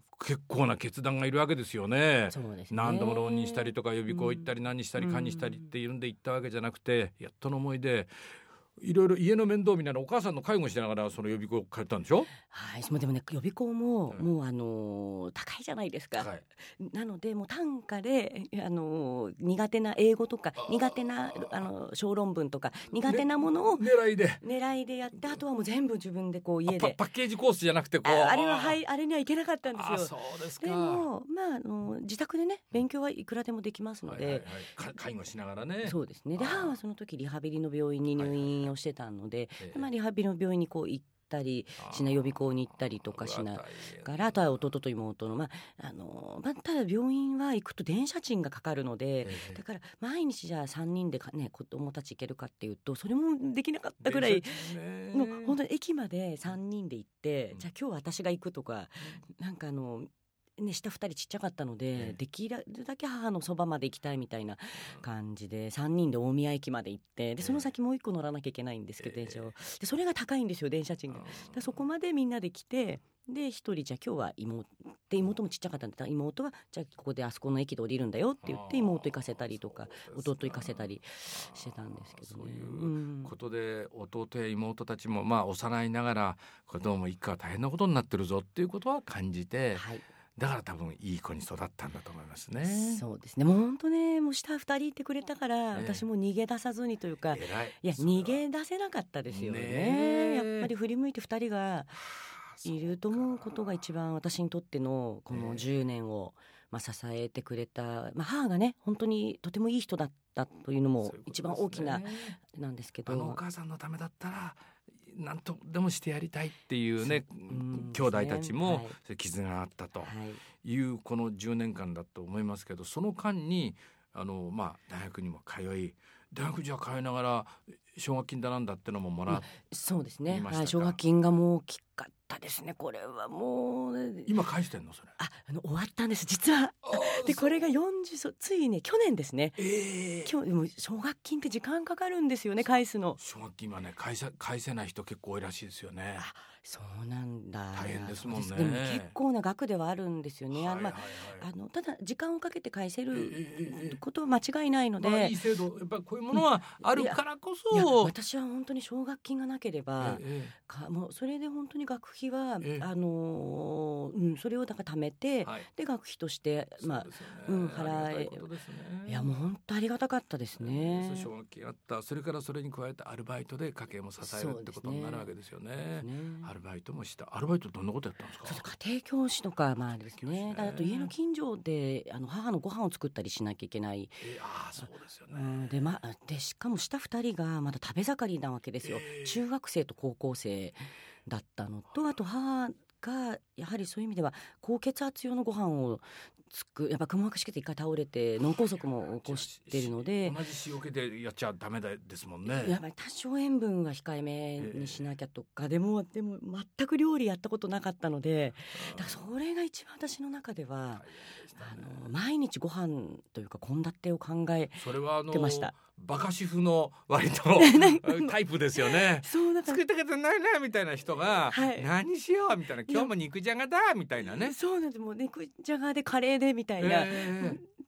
結構な決断がいるわけですよね。 そうですね。 何度も浪人したりとか予備校行ったり何したりかにしたりっていうんで行ったわけじゃなくて、やっとの思いでいろいろ家の面倒みたいなお母さんの介護しながらその予備校通ったんでしょ。 はい、でもね予備校も、うん、もうあのー、高いじゃないですか、はい、なのでもう単価で、あのー、苦手な英語とか苦手なあの小論文とか苦手なものを、 ね、狙いで狙いでやって、あとはもう全部自分でこう家でパ, パッケージコースじゃなくてこうあ, あれははいあれにはいけなかったんですよ。 あ、そうですか。 でも、まあ、あの自宅でね勉強はいくらでもできますので、はいはいはい、介護しながらね。 そうですね。で母はその時リハビリの病院に入院をしてたので、はいはいはい、まあ、リハビリの病院にこう行ったりしな予備校に行ったりとかしながら、あとは弟と妹の、まああのまあ、ただ病院は行くと電車賃がかかるので、だから毎日じゃあさんにんでか、ね、子供たち行けるかっていうとそれもできなかったぐらい、もう本当に駅までさんにんで行って、うん、じゃあ今日私が行くとか、うん、なんかあのね、下ふたりちっちゃかったので、ええ、できるだけ母のそばまで行きたいみたいな感じでさんにんで大宮駅まで行って、でその先もういっこ乗らなきゃいけないんですけど、ええ、電車をでそれが高いんですよ電車賃が。でそこまでみんなで来て、で一人じゃあ今日は妹で妹もちっちゃかったんだったら妹はじゃあここであそこの駅で降りるんだよって言って妹行かせたりとか弟行かせたりしてたんですけどね。そういうことで弟や妹たちもまあ幼いながら子供も一家は大変なことになってるぞっていうことは感じて、はい、だから多分いい子に育ったんだと思いますね。 そうですね。もう本当ね、もう下ふたりいてくれたから、えー、私も逃げ出さずにというか、いや逃げ出せなかったですよ ね, ねやっぱり振り向いてふたりがいると思うことが一番私にとってのこのじゅうねんを、まあ、支えてくれた、まあ、母がね本当にとてもいい人だったというのも一番大きななんですけど、 あのお母さんのためだったら何とでもしてやりたいっていうね、うん兄弟たちも、はい、絆があったというこのじゅうねんかんだと思いますけど、その間にあの、まあ、大学にも通い、大学じゃ通いながら奨学金だなんだってのももらって、 うん、そうですね、はい、奨学金がもう大きかったですね。これはもう今返してんのそれ。 ああの終わったんです実は。でこれがよんじゅうついね去年ですね、 えー、 今日でも奨学金って時間かかるんですよね返すの。 奨学金はね返せ、返せない人結構多いらしいですよね。 あそうなんだ。 大変ですもんね。 でも結構な額ではあるんですよね、はいはいはい、あのまあ、あのただ時間をかけて返せることは間違いないので、 まあ、いい制度やっぱりこういうものはあるからこそ、 いやいや私は本当に奨学金がなければ、ええ、かもうそれで本当に学費は、ええ、あのうん、それをだから貯めて、はい、で学費としてまあ、うん、払え、ね、いやもう本当ありがたかったですね。 奨学金あった、それからそれに加えてアルバイトで家計も支えるってことになるわけですよね。アルバイトもした。アルバイトどんなことやったんですか。 そう家庭教師とか、まあですね、あと家の近所であの母のご飯を作ったりしなきゃいけない、 えー、あそうですよね、 うん、で、ま、でしかも下ふたりがまだ食べ盛りなわけですよ、えー、中学生と高校生だったのと、あと母がやはりそういう意味では高血圧用のご飯をつくやっぱくも膜下血一回倒れて脳梗塞も起こしているので、 同じ塩気でやっちゃダメですもんね。 やっぱり多少塩分は控えめにしなきゃとか、えー、でもでも全く料理やったことなかったので、だからそれが一番私の中では、ね、あの毎日ご飯というか献立を考えてました。 バカ主婦の割とタイプですよね。 そうだ作ったことないなみたいな人が、はい、何しようみたいな、今日も肉じゃがだみたいなね。 そうなんです。もう肉じゃがでカレーでみたいな、 えー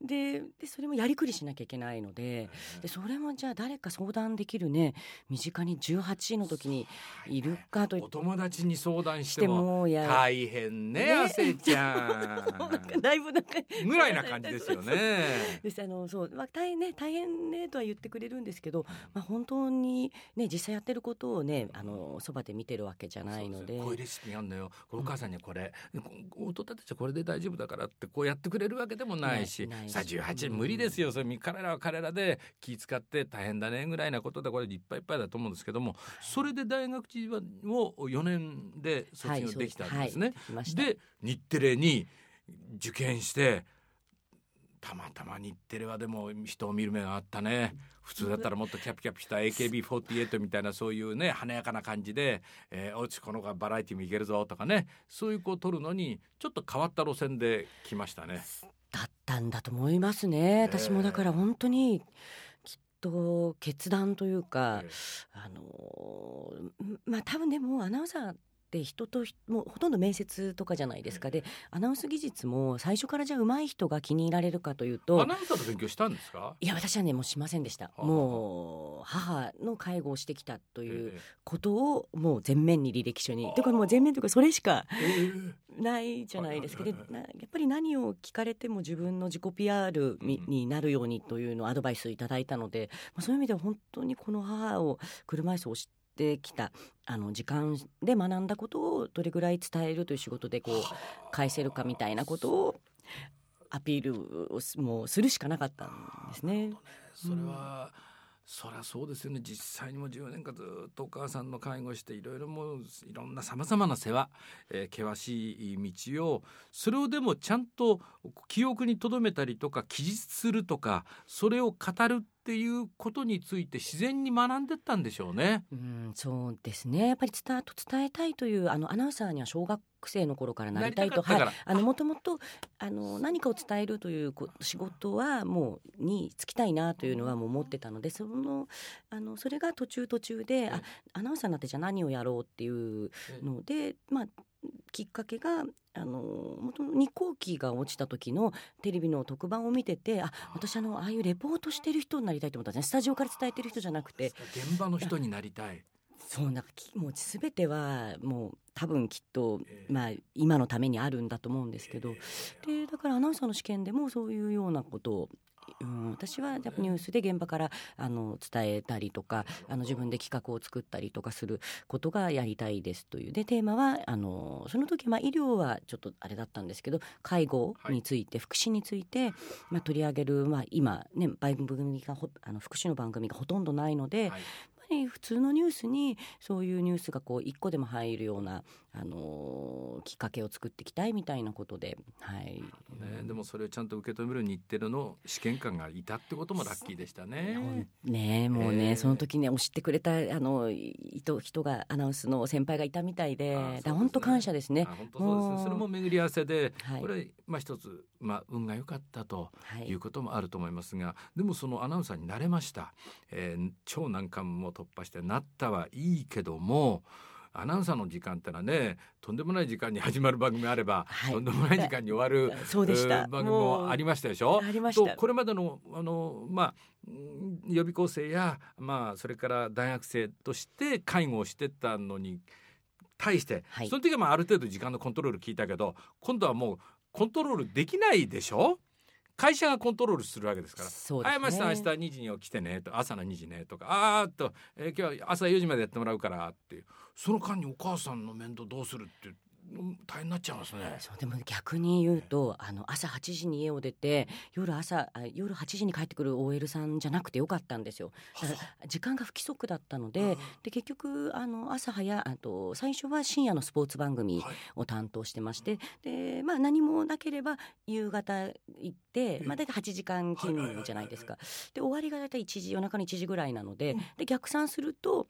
で, でそれもやりくりしなきゃいけないので、でそれもじゃあ誰か相談できるね身近にじゅうはちの時にいるかといって、 お友達に相談しても大変ね、あせちゃんだいぶなんかぐらいな感じですよね。 ですあのそう、まあ、大変ね大変ねとは言ってくれるんですけど、まあ、本当にね実際やってることをねあのそばで見てるわけじゃないので、 こういうレシピあんのよ、このお母さんにはこれ、うん、弟たちはこれで大丈夫だからってこうやってくれるわけでもないし、ないないしさじゅうはち無理ですよ、それ彼らは彼らで気使って大変だねぐらいなことでこれいっぱいいっぱいだと思うんですけども、それで大学時をよねんで卒業できたんですね、 はいはい、 で日テレに受験して、たまたま日テレはでも人を見る目があったね。普通だったらもっとキャピキャピした エーケービーフォーティーエイト みたいなそういうね華やかな感じで、えー、おちこのがバラエティもいけるぞとかね、そういう子を取るのにちょっと変わった路線で来ましたね。 だったんだと思いますね。私もだから本当にきっと決断というか、えー、あのまあ多分でもアナウンサーで人ともうほとんど面接とかじゃないですか。でアナウンス技術も最初からじゃあ上手い人が気に入られるかというと、 アナウンサーの勉強したんですか？ いや私はねもうしませんでした。もう母の介護をしてきたということをもう全面に履歴書に、だからもう全面というかそれしかないじゃないですか。でやっぱり何を聞かれても自分の自己 ピーアール になるようにというのをアドバイスいただいたので、まあ、そういう意味では本当にこの母を車椅子をしてできたあの時間で学んだことをどれぐらい伝えるという仕事でこう返せるかみたいなことをアピールをもうするしかなかったんですね。 それは、うん、そりゃそうですよね。実際にもじゅうねんかんずっとお母さんの介護していろいろもういろんなさまざまな世話、えー、険しい道をそれをでもちゃんと記憶に留めたりとか記述するとかそれを語るっていうことについて自然に学んでったんでしょうね。 うん、そうですね。やっぱり伝えと伝えたいというあのアナウンサーには小学生の頃からなりたいと、はい、あのもともとあの何かを伝えるという仕事はもうに就きたいなというのはもう思ってたので、そのあのそれが途中途中で、あアナウンサーになってじゃあ何をやろうっていうので、まあきっかけがあの元の日航機が落ちた時のテレビの特番を見てて、あ私あのああいうレポートしてる人になりたいと思ったんですね。スタジオから伝えてる人じゃなくて現場の人になりたい。 そうなんかもう全てはもう多分きっと、えーまあ、今のためにあるんだと思うんですけど、えー、でだからアナウンサーの試験でもそういうようなことをうん、私はやっぱニュースで現場からあの伝えたりとかあの自分で企画を作ったりとかすることがやりたいですというでテーマはあのその時、まあ、医療はちょっとあれだったんですけど介護について、はい、福祉について、まあ、取り上げる、まあ、今、ね、番組がほあの福祉の番組がほとんどないので、はい普通のニュースにそういうニュースがこう一個でも入るような、あのー、きっかけを作っていきたいみたいなことで、はいね、でもそれをちゃんと受け止める日テレの試験官がいたってこともラッキーでしたね。 ねもうね、えー、その時ね教えてくれたあの人, 人がアナウンスの先輩がいたみたいで、ね、だ本当感謝ですね。 本当そうですね。それも巡り合わせで、はい、これ、まあ、一つ、まあ、運が良かったということもあると思いますが、はい、でもそのアナウンサーになれました、えー、超難関も突破してなったはいいけどもアナウンサーの時間ってのはねとんでもない時間に始まる番組あれば、はい、とんでもない時間に終わるそうでした番組もありましたでしょ。 ありました。 とこれまでの、あの、まあ、予備校生や、まあ、それから大学生として介護をしてたのに対して、はい、その時はまあある程度時間のコントロール聞いたけど今度はもうコントロールできないでしょ。会社がコントロールするわけですから。 そうですね。 あやましさん明日にじに起きてねと朝のにじねとかあーっと、えー、今日は朝よじまでやってもらうからっていうその間にお母さんの面倒どうするって大変になっちゃいますね。 そうでも逆に言うとあの朝はちじに家を出て夜朝夜はちじに帰ってくる オーエル さんじゃなくてよかったんですよ。だから時間が不規則だったので、で結局あの朝早あと最初は深夜のスポーツ番組を担当してまして、はい、でまあ何もなければ夕方行って、まあ、大体はちじかん勤務じゃないですか。で終わりが大体いちじ夜中のいちじぐらいなので、で逆算すると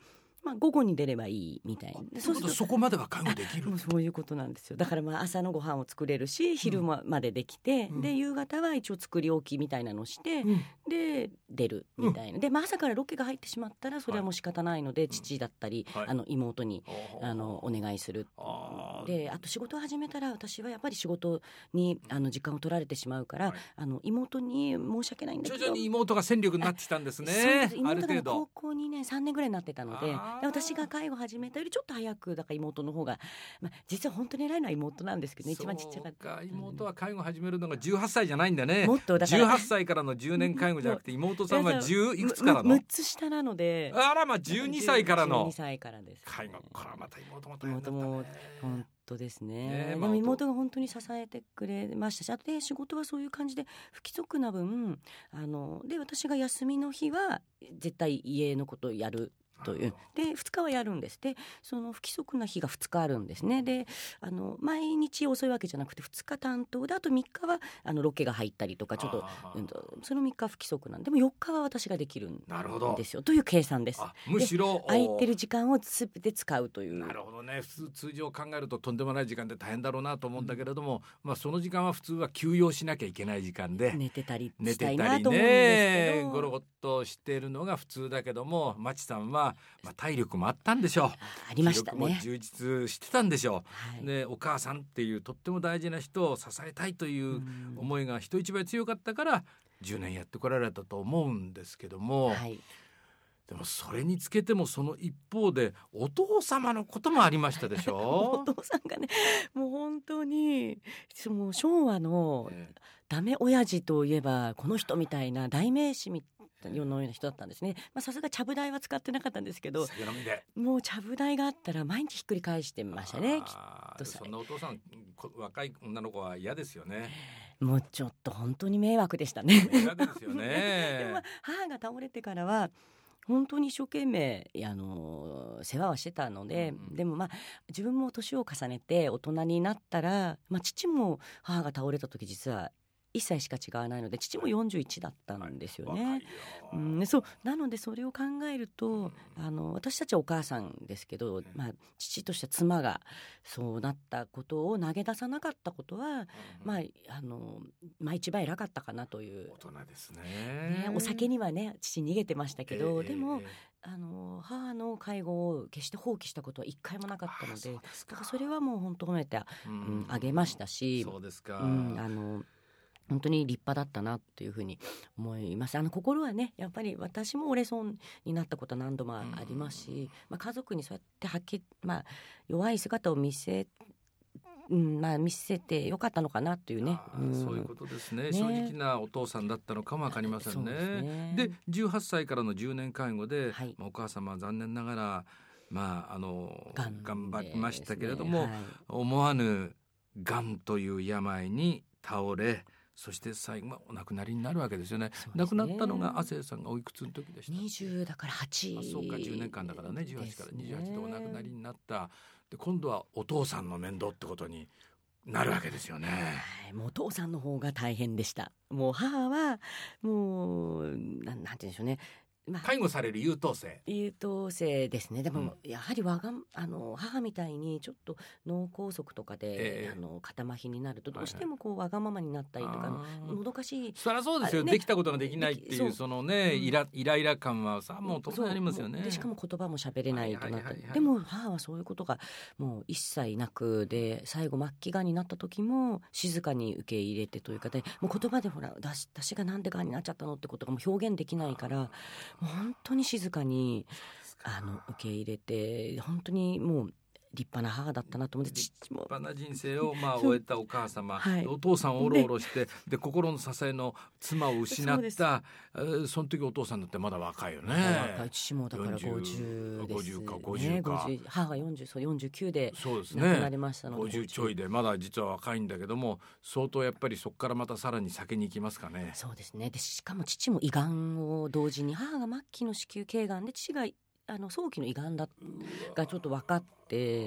まあ、午後に出ればいいみたいな。 そうするとそこまでは介護できる。 もうそういうことなんですよ。だからまあ朝のご飯を作れるし、昼までできて、うん、で夕方は一応作り置きみたいなのをして、うん、で出るみたいな、うん、で、まあ、朝からロケが入ってしまったらそれはもう仕方ないので、はい、父だったり、はい、あの妹に、はい、あのお願いする。あであと仕事を始めたら私はやっぱり仕事にあの時間を取られてしまうから、はい、あの妹に申し訳ないんだけど、 徐々に妹が戦力になってきたんですね。 そう妹が高校にねさんねんぐらいになってたの で, で私が介護を始めたよりちょっと早くだから妹の方が、まあ、実は本当に偉いのは妹なんですけどね、一番ちっちゃかった。 妹は介護を始めるのがじゅうはっさいじゃないんだね。 もっとだからじゅうはっさいからのじゅうねん介護じゃなくて妹さんはじゅういくつからのむっつ下なので、 あらまあじゅうにさいからのじゅうにさいからです、ね、 介護。これはまた妹も大変だったね。 妹も本当です ね, ね、 でも妹が本当に支えてくれましたし、あとで仕事はそういう感じで不規則な分あので私が休みの日は絶対家のことをやるというでふつかはやるんです。でその不規則な日がふつかあるんですね。であの毎日遅いわけじゃなくてふつか担当で、あとみっかはあのロケが入ったりとかちょっと、うん、そのみっかは不規則なんで、でもよっかは私ができるんですよという計算です。 むしろ空いてる時間をすべて使うという。 なるほどね。普通通常考えるととんでもない時間で大変だろうなと思うんだけれども、うん、まあ、その時間は普通は休養しなきゃいけない時間で寝てたりしたいなと思うんですけど、 ゴロゴッとしているのが普通だけども、まちさんは、まあ、体力もあったんでしょう。 ありましたね。 気力も充実してたんでしょう、はい、でお母さんっていうとっても大事な人を支えたいという思いが人一倍強かったからじゅうねんやってこられたと思うんですけども、はい、でもそれにつけてもその一方でお父様のこともありましたでしょお父さんがね、もう本当にもう昭和のダメ親父といえばこの人みたいな代名詞みたいな世のような人だったんですね。まあ、さすがちゃぶ台は使ってなかったんですけど、もうちゃぶ台があったら毎日ひっくり返してましたね。きっとそんなお父さん、若い女の子は嫌ですよね。 もうちょっと本当に迷惑でしたね。 迷惑ですよね。 でも、まあ、母が倒れてからは本当に一生懸命あの世話はしてたので、うん、でもまあ自分も年を重ねて大人になったら、まあ、父も母が倒れた時実はいっさいしか違わないので父もよんじゅういちだったんですよね、はい、うん、そうなのでそれを考えると、うん、あの私たちはお母さんですけど、まあ、父としては妻がそうなったことを投げ出さなかったことは、うん、まああのまあ、一番偉かったかなという。 大人です ね, ねお酒にはね父逃げてましたけど、えー、でもあの母の介護を決して放棄したことは一回もなかったの で, でだからそれはもう本当褒めてあ、うん、あげましたし、 そうですか、 うん、あの本当に立派だったなというふうに思います。あの心はねやっぱり私も折れそうになったことは何度もありますし、まあ、家族にそうやってはっきり、まあ、弱い姿を見せ、うんまあ、見せてよかったのかなというね、 うん、そういうことですね。正直なお父さんだったのかも分かりません ね, で, ねでじゅうはっさいからのじゅうねん介護で、はい、まあ、お母様は残念ながら、まあ、あの頑張りましたけれども、はい、思わぬがんという病に倒れ、そして最後はお亡くなりになるわけですよ ね, ですね。亡くなったのが亜生さんがおいくつの時でした？ にじゅうだからはち、 あ、そうか、じゅうねんかんだからね、じゅうはちからにじゅうはちでお亡くなりになった。で今度はお父さんの面倒ってことになるわけですよね。 はい、もうお父さんの方が大変でした。もう母はもう な, なんて言うんでしょうね、 まあ、介護される優等生優等生ですね。でも、うん、やはりわがあの母みたいにちょっと脳梗塞とかで、えー、あの肩麻痺になるとどうしてもこうわがままになったりとか、はい、もどかしい。 そりゃそうですよ、ね、できたことができないっていう そ, そのね、うん、イ, ライライラ感はさもう当然ありますよね。 でしかも言葉も喋れないとなった、はいはいはいはい、でも母はそういうことがもう一切なくで、最後末期がんになった時も静かに受け入れてというかで、もう言葉でほら私がなんでがんになっちゃったのってことがもう表現できないから、もう本当に静かにあの受け入れて、本当にもう立派な母だったなと思って、 立派な人生をまあ終えたお母様、はい、お父さんをおろおろしてで心の支えの妻を失った そ, その時お父さんだってまだ若いよね。 若い。父もだからごじゅうですね。 ごじゅうかごじゅうか母がよんじゅう、そうよんじゅうきゅうで亡くなりましたので、 ごじゅうちょいでまだ実は若いんだけども、相当やっぱりそこからまたさらに先に行きますかね。 そうですね。でしかも父も胃がんを同時に、母が末期の子宮頸がんで父があの早期の胃がんだがちょっと分かって、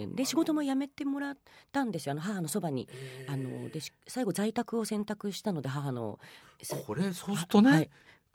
で仕事も辞めてもらったんですよ、あの母のそばに。あので最後在宅を選択したので、母のこれそうするとね、はい、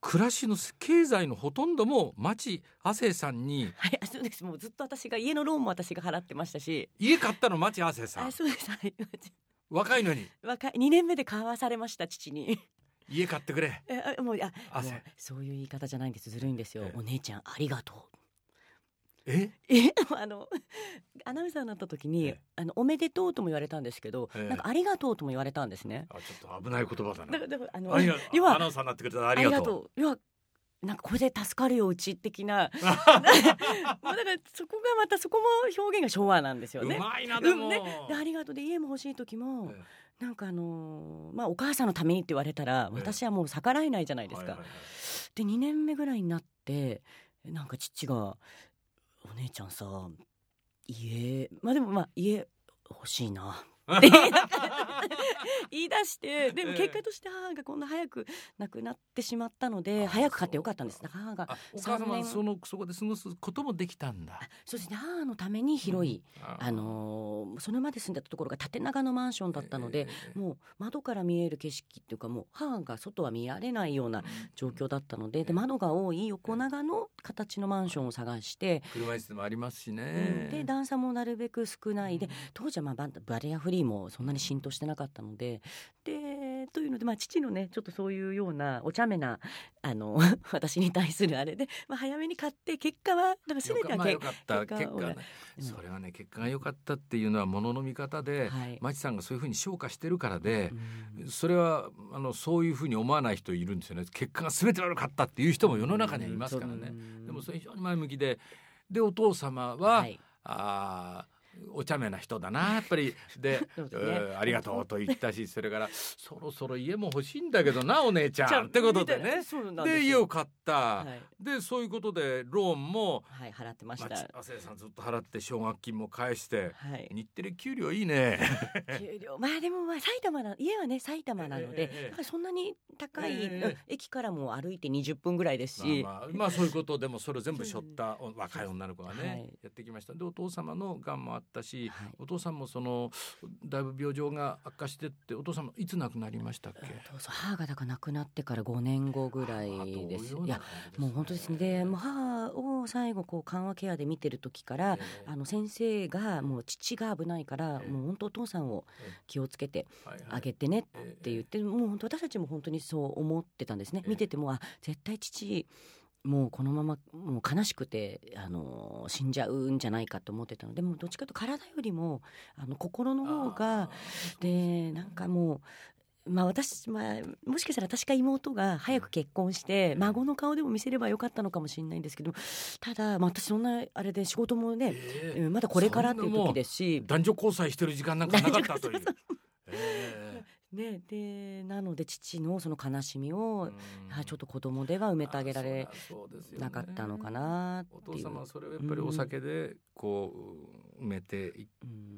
暮らしの経済のほとんども町亜生さんに。 はい、そうです。もうずっと私が家のローンも私が払ってましたし。 家買ったの町亜生さん。 あ、そうです、はい、 若いのに。 若いにねんめで買わされました、父に。 家買ってくれ。 えもうあもうそういう言い方じゃないんです。ずるいんですよ。お姉ちゃんありがとう。 ええあのアナウンサーになった時にあのおめでとうとも言われたんですけど、なんかありがとうとも言われたんですね。 あ、ちょっと危ない言葉だな。 だだあのありが要はアナウンサーになってくれたらありがとう。 要はなんかこれで助かるようち的な。もうだからそこがまたそこも表現が昭和なんですよね。 うまいなでも、 うんね、でありがとうで家も欲しい時も、ええ、なんかあのー、まあお母さんのためにって言われたら私はもう逆らえないじゃないですか。でにねんめぐらいになってなんか父がお姉ちゃんさ家まあでもまあ家欲しいなって言い出して、でも結果として母がこんな早く亡くなってしまったので、早く買ってよかったんです。母がお母様はそのそこで過ごすこともできたんだ。 そうですね、母のために広い、うん、あのー、それまで住んでたところが縦長のマンションだったので、えー、もう窓から見える景色っていうかもう母が外は見られないような状況だったので、で窓が多い横長の形のマンションを探して、 車椅子でもありますしね、 で段差もなるべく少ないで、当時はまあバリアフリーもそんなに浸透してなかったので、でというので、まあ、父のねちょっとそういうようなお茶目なあの私に対するあれで、まあ、早めに買って結果はだから全てはまあ、よかった結果、 結果、ね、うん、それはね結果が良かったっていうのはものの見方で、はい、町さんがそういうふうに昇華してるからで、うん、それはあのそういうふうに思わない人いるんですよね。結果が全て悪かったっていう人も世の中にはいますからね、うん、でもそれ非常に前向きで、でお父様は、はい、あお茶目な人だなやっぱりで、ねえー、ありがとうと言ったし、それからそろそろ家も欲しいんだけどなお姉ちゃんってことでね、で, で家を買った、はい、でそういうことでローンも、 はい、払ってました。 亜生さんずっと払って奨学金も返して、はい、日テレ給料いいね給料まあでもまあ埼玉な家はね埼玉なので、えー、そんなに高い、えー、駅からも歩いてにじゅっぷんぐらいですし、 まあまあ、まあそういうことでもそれを全部背負った若い女の子がね、はい、やってきました。でお父様のがんもあったし、はい、お父さんもそのだいぶ病状が悪化してって、お父さんいつ亡くなりましたっけ？ 母がだから亡くなってからごねんごぐらいです。いやもう本当ですね。でもう母を最後こう緩和ケアで見てる時から、えー、あの先生がもう父が危ないから、えー、もう本当お父さんを気をつけてあげてねって言って、えー、もう本当私たちも本当にそう思ってたんですね。えー、見ててもあ絶対父もうこのままもう悲しくてあの死んじゃうんじゃないかと思ってたので、もうどっちかと体よりもあの心の方がで、なんかもうまあ私、まあ、もしかしたら私か妹が早く結婚して孫の顔でも見せればよかったのかもしれないんですけど、ただ、まあ、私そんなあれで仕事もね、えー、まだこれからっていう時ですし、 男女交際してる時間なんかなかったというね、でなので父のその悲しみをちょっと子供では埋めてあげられなかったのかなっていう。 お父様はそれをやっぱりお酒でこう埋めていって、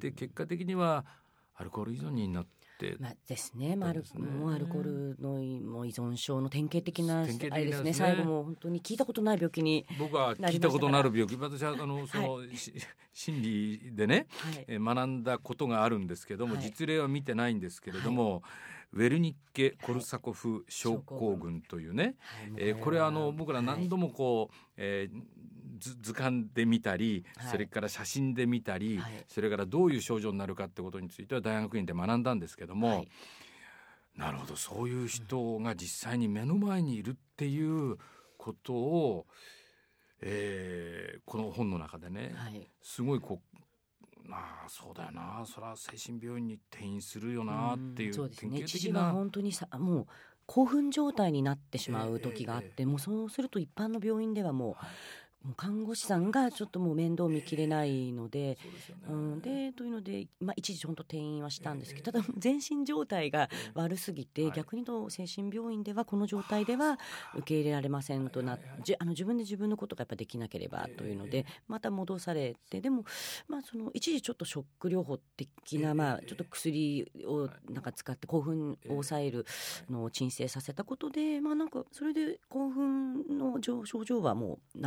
結果的にはアルコール依存になって、 まあですね、まあ、ですねもうアルコールのもう依存症の典型的なあれですね。最後も本当に聞いたことない病気に僕は聞いたことのある病気、私はあのその、はい、心理でね、はい、学んだことがあるんですけども、はい、実例は見てないんですけれども、はい、ウェルニッケ・コルサコフ症候群というね、はい、えー、これはあの僕ら何度もこう、えー図鑑で見たり、それから写真で見たり、はい、それからどういう症状になるかってことについては大学院で学んだんですけども、はい、なるほど、そういう人が実際に目の前にいるっていうことを、えー、この本の中でね、はい、すごいこうまあそうだよな、それは精神病院に転院するよなっていう、 そうですね、父は本当にさもう興奮状態になってしまう時があって、えーえー、もうそうすると一般の病院ではもう、はい、もう看護師さんがちょっともう面倒見きれないので、えーうん、でというので、まあ、一時本当転院はしたんですけど、ただ全身状態が悪すぎて、逆に言うと精神病院ではこの状態では受け入れられませんとなって、じあの自分で自分のことがやっぱできなければというのでまた戻されて、でも、まあ、その一時ちょっとショック療法的な、まあ、ちょっと薬をなんか使って興奮を抑えるのを鎮静させたことで、まあ、なんかそれで興奮の症状はもうなくなった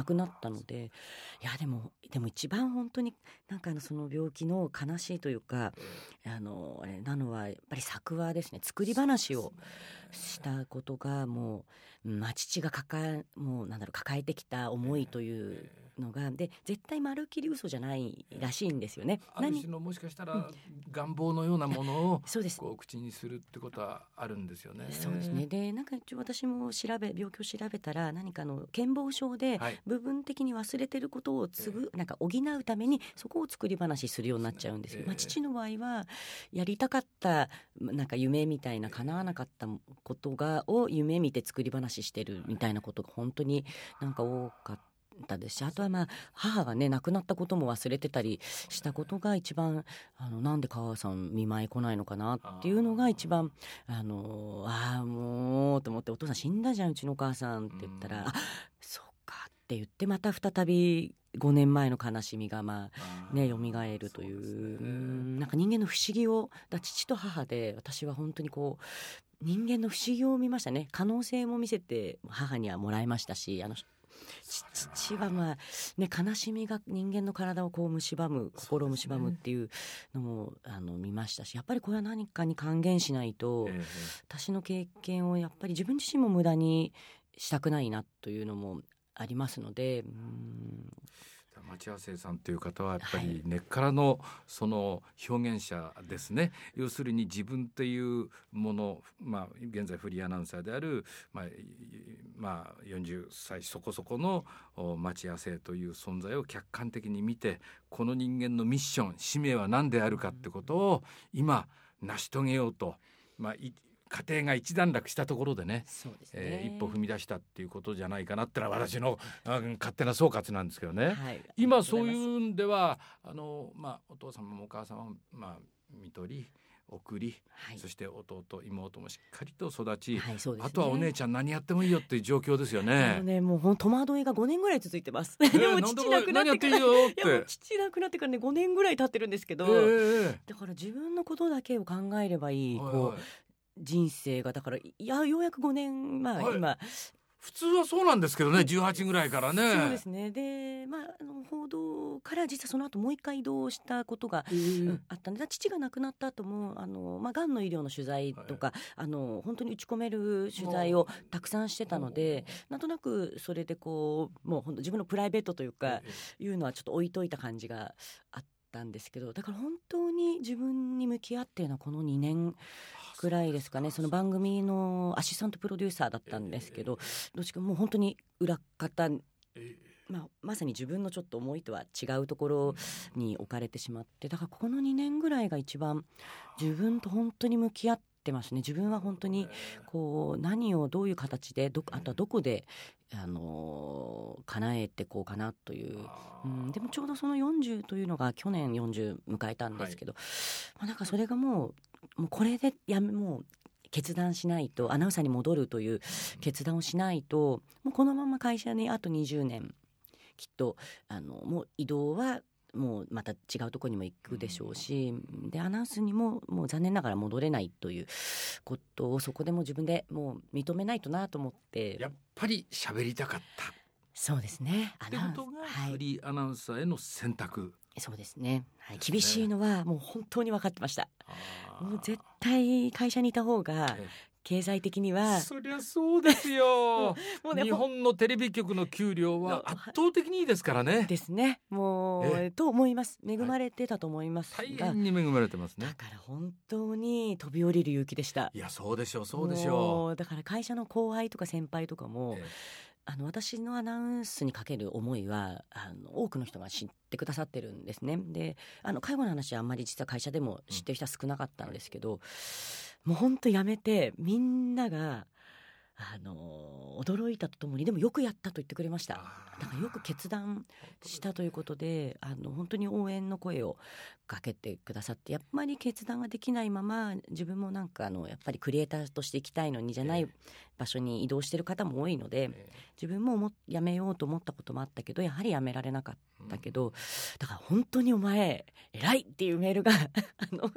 ったので、いやでもでも一番本当になんかあのその病気の悲しいというか、あのあれなのはやっぱり作話ですね。作り話をしたことがもう、まあ、父が抱えもうなんだろう抱えてきた思いというのがで絶対まるっきり嘘じゃないらしいんですよね。 ある種のもしかしたら願望のようなものをそうですこう口にするってことはあるんですよね。 そうですね。でなんか一応私も調べ病気を調べたら何かの健忘症ではい部分的に忘れてることをつぐ、なんか補うためにそこを作り話するようになっちゃうんですよ。 ええまあ、父の場合はやりたかったなんか夢みたいな叶わなかったことがを夢見て作り話してるみたいなことが本当になんか多かったですし、あとはまあ母がね亡くなったことも忘れてたりしたことが一番あのなんで母さん見舞い来ないのかなっていうのが一番あのああもうと思って、お父さん死んだじゃんうちのお母さんって言ったら、あそうかって言ってまた再びごねんまえの悲しみがまあね蘇るという、うーんなんか人間の不思議をだ父と母で私は本当にこう人間の不思議を見ましたね。可能性も見せて母にはもらいましたし、あの父はまあ、ね、悲しみが人間の体をこう蝕む心を蝕むっていうのもあの見ましたし、やっぱりこれは何かに還元しないと、 ええ私の経験をやっぱり自分自身も無駄にしたくないなというのもありますので、うーん町屋生さんという方はやっぱはいり根っからのその表現者ですね。要するに自分っていうもの、まあ、現在フリーアナウンサーである、まあまあ、よんじゅっさいそこそこのお町屋生という存在を客観的に見て、この人間のミッション使命は何であるかってことを今成し遂げようと、まあ、い家庭が一段落したところでね、 そうですね、 えー一歩踏み出したっていうことじゃないかなってのは私の、うん勝手な総括なんですけどね、 はい、 今そういうんではあの、まあ、お父様もお母様も、まあ、看取り送り、 はい、 そして弟妹もしっかりと育ち、 はいそうですね、 あとはお姉ちゃん何やってもいいよっていう状況ですよあねの。ねもうほん戸惑いがごねんぐらい続いてますえーでも父亡くなってから何やっていいよっいやもうて、 父亡くなってからねごねんぐらい経ってるんですけど、 えーだから自分のことだけを考えればいい、 はいはいこう人生がだからいやようやくごねんまあ、 はい今普通はそうなんですけどね、じゅうはちぐらいからね。 そうですね。で、まあ、あの報道から実はその後もう一回移動したことが、 えーうんあったんで、父が亡くなった後もあの、まあ、がんの医療の取材とか、あの本当に打ち込める取材をたくさんしてたので、なんとなくそれでこうもう本当自分のプライベートというか、いうのはちょっと置いといた感じがあったんですけど、だから本当に自分に向き合っているのはこのにねんくらいですかね。その番組のアシスタントプロデューサーだったんですけど、どっちかもう本当に裏方、まあ、まさに自分のちょっと思いとは違うところに置かれてしまって、だからこのにねんぐらいが一番自分と本当に向き合ってますね。自分は本当にこう何をどういう形でどあとはどこであの叶えてこうかなという、うん、でもちょうどそのよんじゅうというのが去年よんじゅう迎えたんですけど、まあ、なんかそれがもう、もうこれでやめもう決断しないと、アナウンサーに戻るという決断をしないと、もうこのまま会社にあとにじゅうねんきっとあのもう移動はもうまた違うところにも行くでしょうし、でアナウンスにももう残念ながら戻れないということをそこでも自分でもう認めないとなと思って、 やっぱり喋りたかったそうですね、 ってことがフリーアナウンサーへの選択、 はい、そうですね、はい、厳しいのはもう本当に分かってました。 あもう絶対会社にいた方がえ経済的にはそりゃそうですよもうね日本のテレビ局の給料は圧倒的にいいですからね。 ですね、もうえと思います。恵まれてたと思いますが、 大変に恵まれてますね。 だから本当に飛び降りる勇気でした。 いやそうでしょうそうでしもょうだから会社の後輩とか先輩とかも、 う、えあの私のアナウンスにかける思いはあの多くの人が知ってくださってるんですね。であの介護の話はあんまり実は会社でも知ってる人は少なかったんですけど、もう本当やめてみんながあの驚いたとともに、でもよくやったと言ってくれました。だからよく決断したということで、あの本当に応援の声をかけてくださって、やっぱり決断ができないまま自分もなんかあのやっぱりクリエイターとして行きたいのにじゃない場所に移動している方も多いので、自分ももやめようと思ったこともあったけど、やはりやめられなかったけど、だから本当にお前偉いっていうメールがあの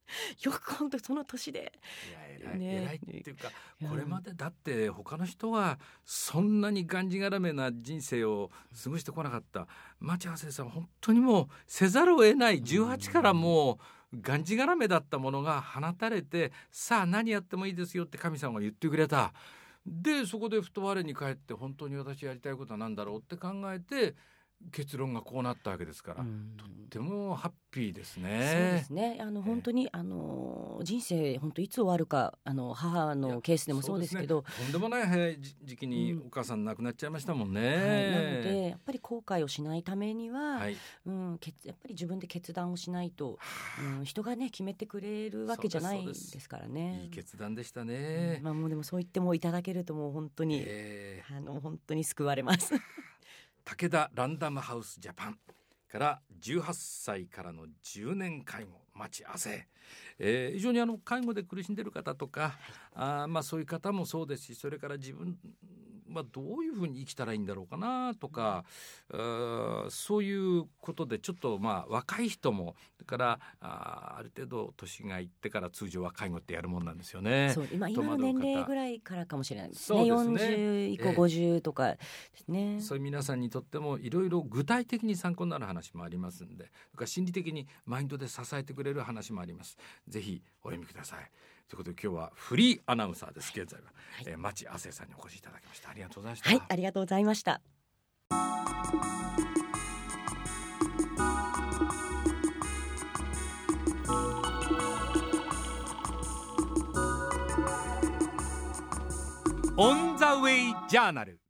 よく本当その年でいや偉い、 ね、 偉いっていうかこれまでだって他の人はそんなにがんじがらめな人生を過ごしてこなかった町亜生さん、本当にもうせざるを得ないじゅうはちからもうがんじがらめだったものが放たれて、さあ何やってもいいですよって神様が言ってくれた。でそこでふと我に返って本当に私やりたいことは何だろうって考えて結論がこうなったわけですから、うん、とってもハッピーですね。 そうですね、あの本当に、えー、あの人生本当いつ終わるか、あの母のケースでもそうですけど、 ね、とんでもない早い時期にお母さん亡くなっちゃいましたもんね、 うんはい、なのでやっぱり後悔をしないためには、はいうん、けやっぱり自分で決断をしないと、うん、人がね決めてくれるわけじゃないですからね。 いい決断でしたね、 うんまあ、もうでもそう言ってもいただけるともう本当に、えー、あの本当に救われます武田ランダムハウスジャパンからじゅうはっさいからのじゅうねん介護町亜生、えー、非常にあの介護で苦しんでいる方とか、はい、あまあそういう方もそうですし、それから自分はどういうふうに生きたらいいんだろうかなとか、あそういうことでちょっとまあ若い人もだからあある程度年がいってから通常は介護ってやるもんなんですよね。 そう 今, 今の年齢ぐらいからかもしれないですね。そうですね、よんじゅう以降ごじゅうとかですね、 えー、そういう皆さんにとってもいろいろ具体的に参考になる話もありますんで、それから心理的にマインドで支えてくれる話もあります。ぜひお読みください。ということで今日はフリーアナウンサーです。現在は、はいえー、町亜生さんにお越しいただきました。ありがとうございました。 はい、ありがとうございました。 オンザウェイジャーナル。